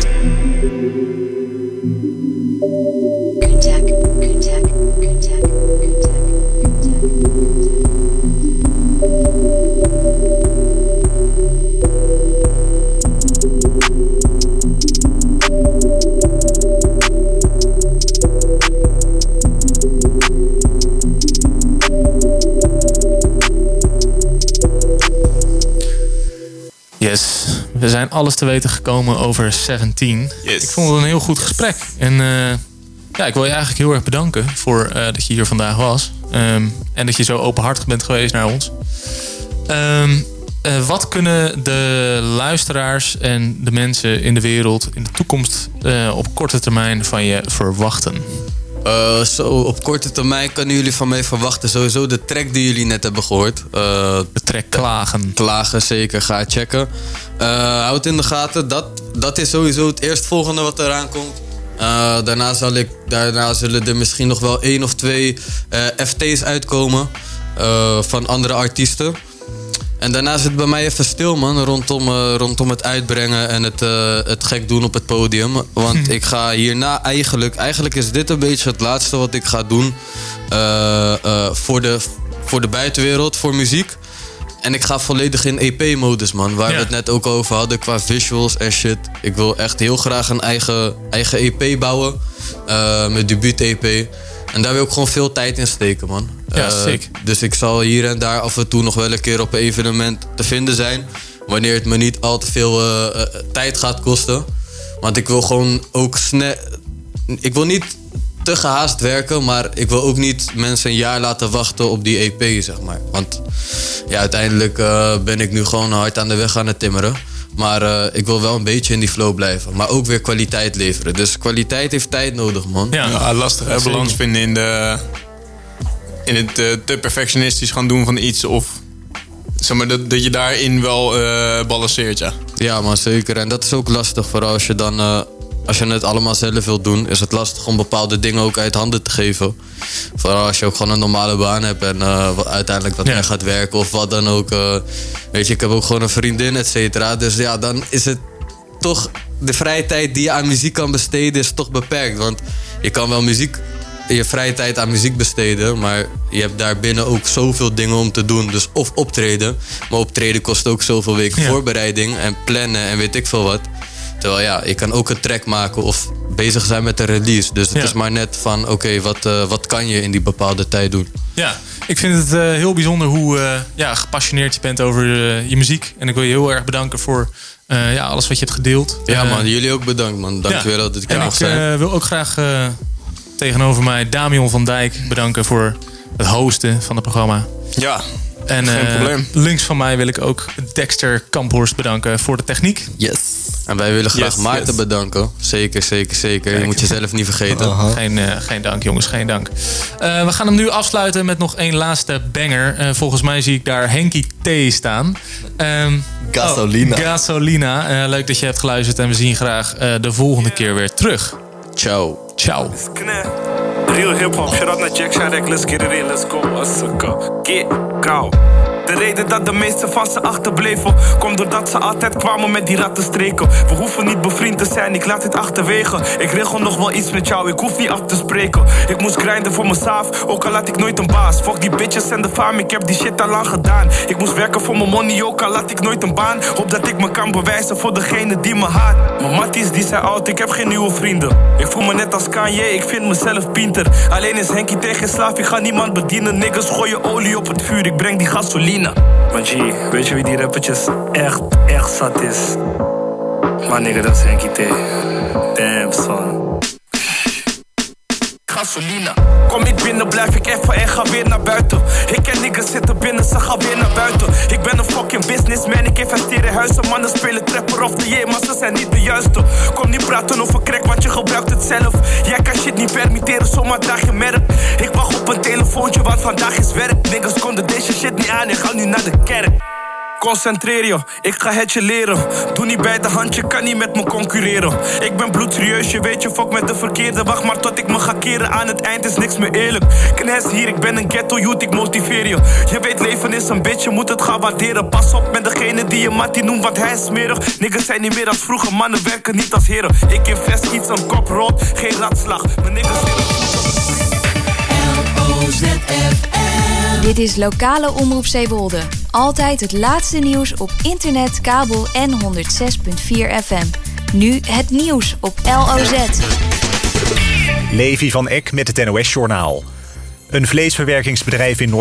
Yes, we zijn alles te weten gekomen over zeventien. Yes. Ik vond het een heel goed gesprek. En uh, ja, ik wil je eigenlijk heel erg bedanken voor uh, dat je hier vandaag was. Um, en dat je zo openhartig bent geweest naar ons. Um, uh, wat kunnen de luisteraars en de mensen in de wereld in de toekomst uh, op korte termijn van je verwachten? Uh, zo, op korte termijn kunnen jullie van mij verwachten. Sowieso de track die jullie net hebben gehoord. Uh, de track Klagen. Klagen, zeker. Ga checken. Uh, houd in de gaten. Dat, dat is sowieso het eerstvolgende wat eraan komt. Uh, daarna, zal ik, daarna zullen er misschien nog wel één of twee uh, F T's uitkomen. Uh, van andere artiesten. En daarna zit het bij mij even stil, man. Rondom, uh, rondom het uitbrengen en het, uh, het gek doen op het podium. Want ik ga hierna eigenlijk... Eigenlijk is dit een beetje het laatste wat ik ga doen. Uh, uh, voor, de, voor de buitenwereld, voor muziek. En ik ga volledig in E P-modus, man. Waar ja. we het net ook over hadden qua visuals en shit. Ik wil echt heel graag een eigen, eigen E P bouwen. Uh, mijn debuut-E P. En daar wil ik gewoon veel tijd in steken, man. Ja, uh, sick. Dus ik zal hier en daar af en toe nog wel een keer op een evenement te vinden zijn. Wanneer het me niet al te veel uh, uh, tijd gaat kosten. Want ik wil gewoon ook snel... Ik wil niet te gehaast werken, maar ik wil ook niet mensen een jaar laten wachten op die E P, zeg maar. Want ja, uiteindelijk uh, ben ik nu gewoon hard aan de weg aan het timmeren. Maar uh, ik wil wel een beetje in die flow blijven. Maar ook weer kwaliteit leveren. Dus kwaliteit heeft tijd nodig, man. Ja, ja lastig hè, balans vinden in, de, in het uh, te perfectionistisch gaan doen van iets. Of zeg maar, dat, dat je daarin wel uh, balanceert, ja. Ja, maar zeker. En dat is ook lastig. Vooral als je dan... Uh, Als je het allemaal zelf wilt doen, is het lastig om bepaalde dingen ook uit handen te geven. Vooral als je ook gewoon een normale baan hebt en uh, uiteindelijk wat ja. meer gaat werken of wat dan ook. Uh, weet je, ik heb ook gewoon een vriendin, et cetera. Dus ja, dan is het toch... De vrije tijd die je aan muziek kan besteden is toch beperkt. Want je kan wel muziek, je vrije tijd aan muziek besteden, maar je hebt daarbinnen ook zoveel dingen om te doen. Dus of optreden, maar optreden kost ook zoveel weken ja. voorbereiding en plannen en weet ik veel wat. Terwijl ja, je kan ook een track maken of bezig zijn met een release. Dus het ja. is maar net van, oké, okay, wat, uh, wat kan je in die bepaalde tijd doen? Ja, ik vind het uh, heel bijzonder hoe uh, ja, gepassioneerd je bent over uh, je muziek. En ik wil je heel erg bedanken voor uh, ja, alles wat je hebt gedeeld. Ja uh, man, jullie ook bedankt man. Dankjewel ja. dat ik hier mag zijn. En ik uh, wil ook graag uh, tegenover mij Damian van Dijk bedanken voor het hosten van het programma. Ja, en, geen uh, probleem. Links van mij wil ik ook Dexter Kamphorst bedanken voor de techniek. Yes. En wij willen graag yes, Maarten yes. bedanken. Zeker, zeker, zeker. Kijk. Je moet jezelf niet vergeten. Uh-huh. Geen, uh, geen dank, jongens, geen dank. Uh, we gaan hem nu afsluiten met nog één laatste banger. Uh, volgens mij zie ik daar Henky T staan. Um, Gasolina. Oh, Gasolina. Uh, leuk dat je hebt geluisterd en we zien graag uh, de volgende keer weer terug. Ciao. Ciao. Real hip-hop, shout out naar Jack Sharek, let's get it in, let's go. Asaka, get kou. De reden dat de meesten van ze achterbleven komt doordat ze altijd kwamen met die rattenstreken. We hoeven niet bevriend te zijn, ik laat dit achterwege. Ik regel nog wel iets met jou, ik hoef niet af te spreken. Ik moest grinden voor mezelf, ook al had ik nooit een baas. Fuck die bitches en de fame, ik heb die shit al lang gedaan. Ik moest werken voor mijn money, ook al had ik nooit een baan. Hoop dat ik me kan bewijzen voor degene die me haat. Mijn matties die zijn oud, ik heb geen nieuwe vrienden. Ik voel me net als Kanye, ik vind mezelf pinter. Alleen is Henky tegen slaaf, ik ga niemand bedienen. Niggas gooien olie op het vuur, ik breng die gasolina. Maar G, weet je wie die rappertjes echt, echt zat is? Maar nigga, dat is Henky T. Damn son. Gasolina. Kom ik binnen, blijf ik even en ga weer naar buiten. Ik ken niggas zitten binnen, ze gaan weer naar buiten. Ik ben een fucking businessman, ik investeer in huizen. Mannen spelen trapper of the year, maar ze zijn niet de juiste. Kom niet praten over crack, want je gebruikt het zelf. Jij kan shit niet permitteren, zomaar draag je merk. Ik wacht op een telefoontje, want vandaag is werk. Niggas konden deze shit niet aan, ik ga nu naar de kerk. Concentreer je, ik ga het je leren. Doe niet bij de hand, je kan niet met me concurreren. Ik ben bloedserieus, je weet je, fuck met de verkeerde. Wacht maar tot ik me ga keren, aan het eind is niks meer eerlijk. Knes hier, ik ben een ghetto youth, ik motiveer je. Je weet, leven is een bitch, je moet het gaan waarderen. Pas op met degene die je mattie noemt, want hij is smerig. Niggas zijn niet meer als vroeger, mannen werken niet als heren. Ik invest iets, een kop rood, geen ratslag. Mijn niggas L O Z F M. Dit is lokale omroep Zeewolde. Altijd het laatste nieuws op internet, kabel en honderd zes komma vier F M. Nu het nieuws op L O Z. Levi van Eck met het N O S-journaal. Een vleesverwerkingsbedrijf in Noord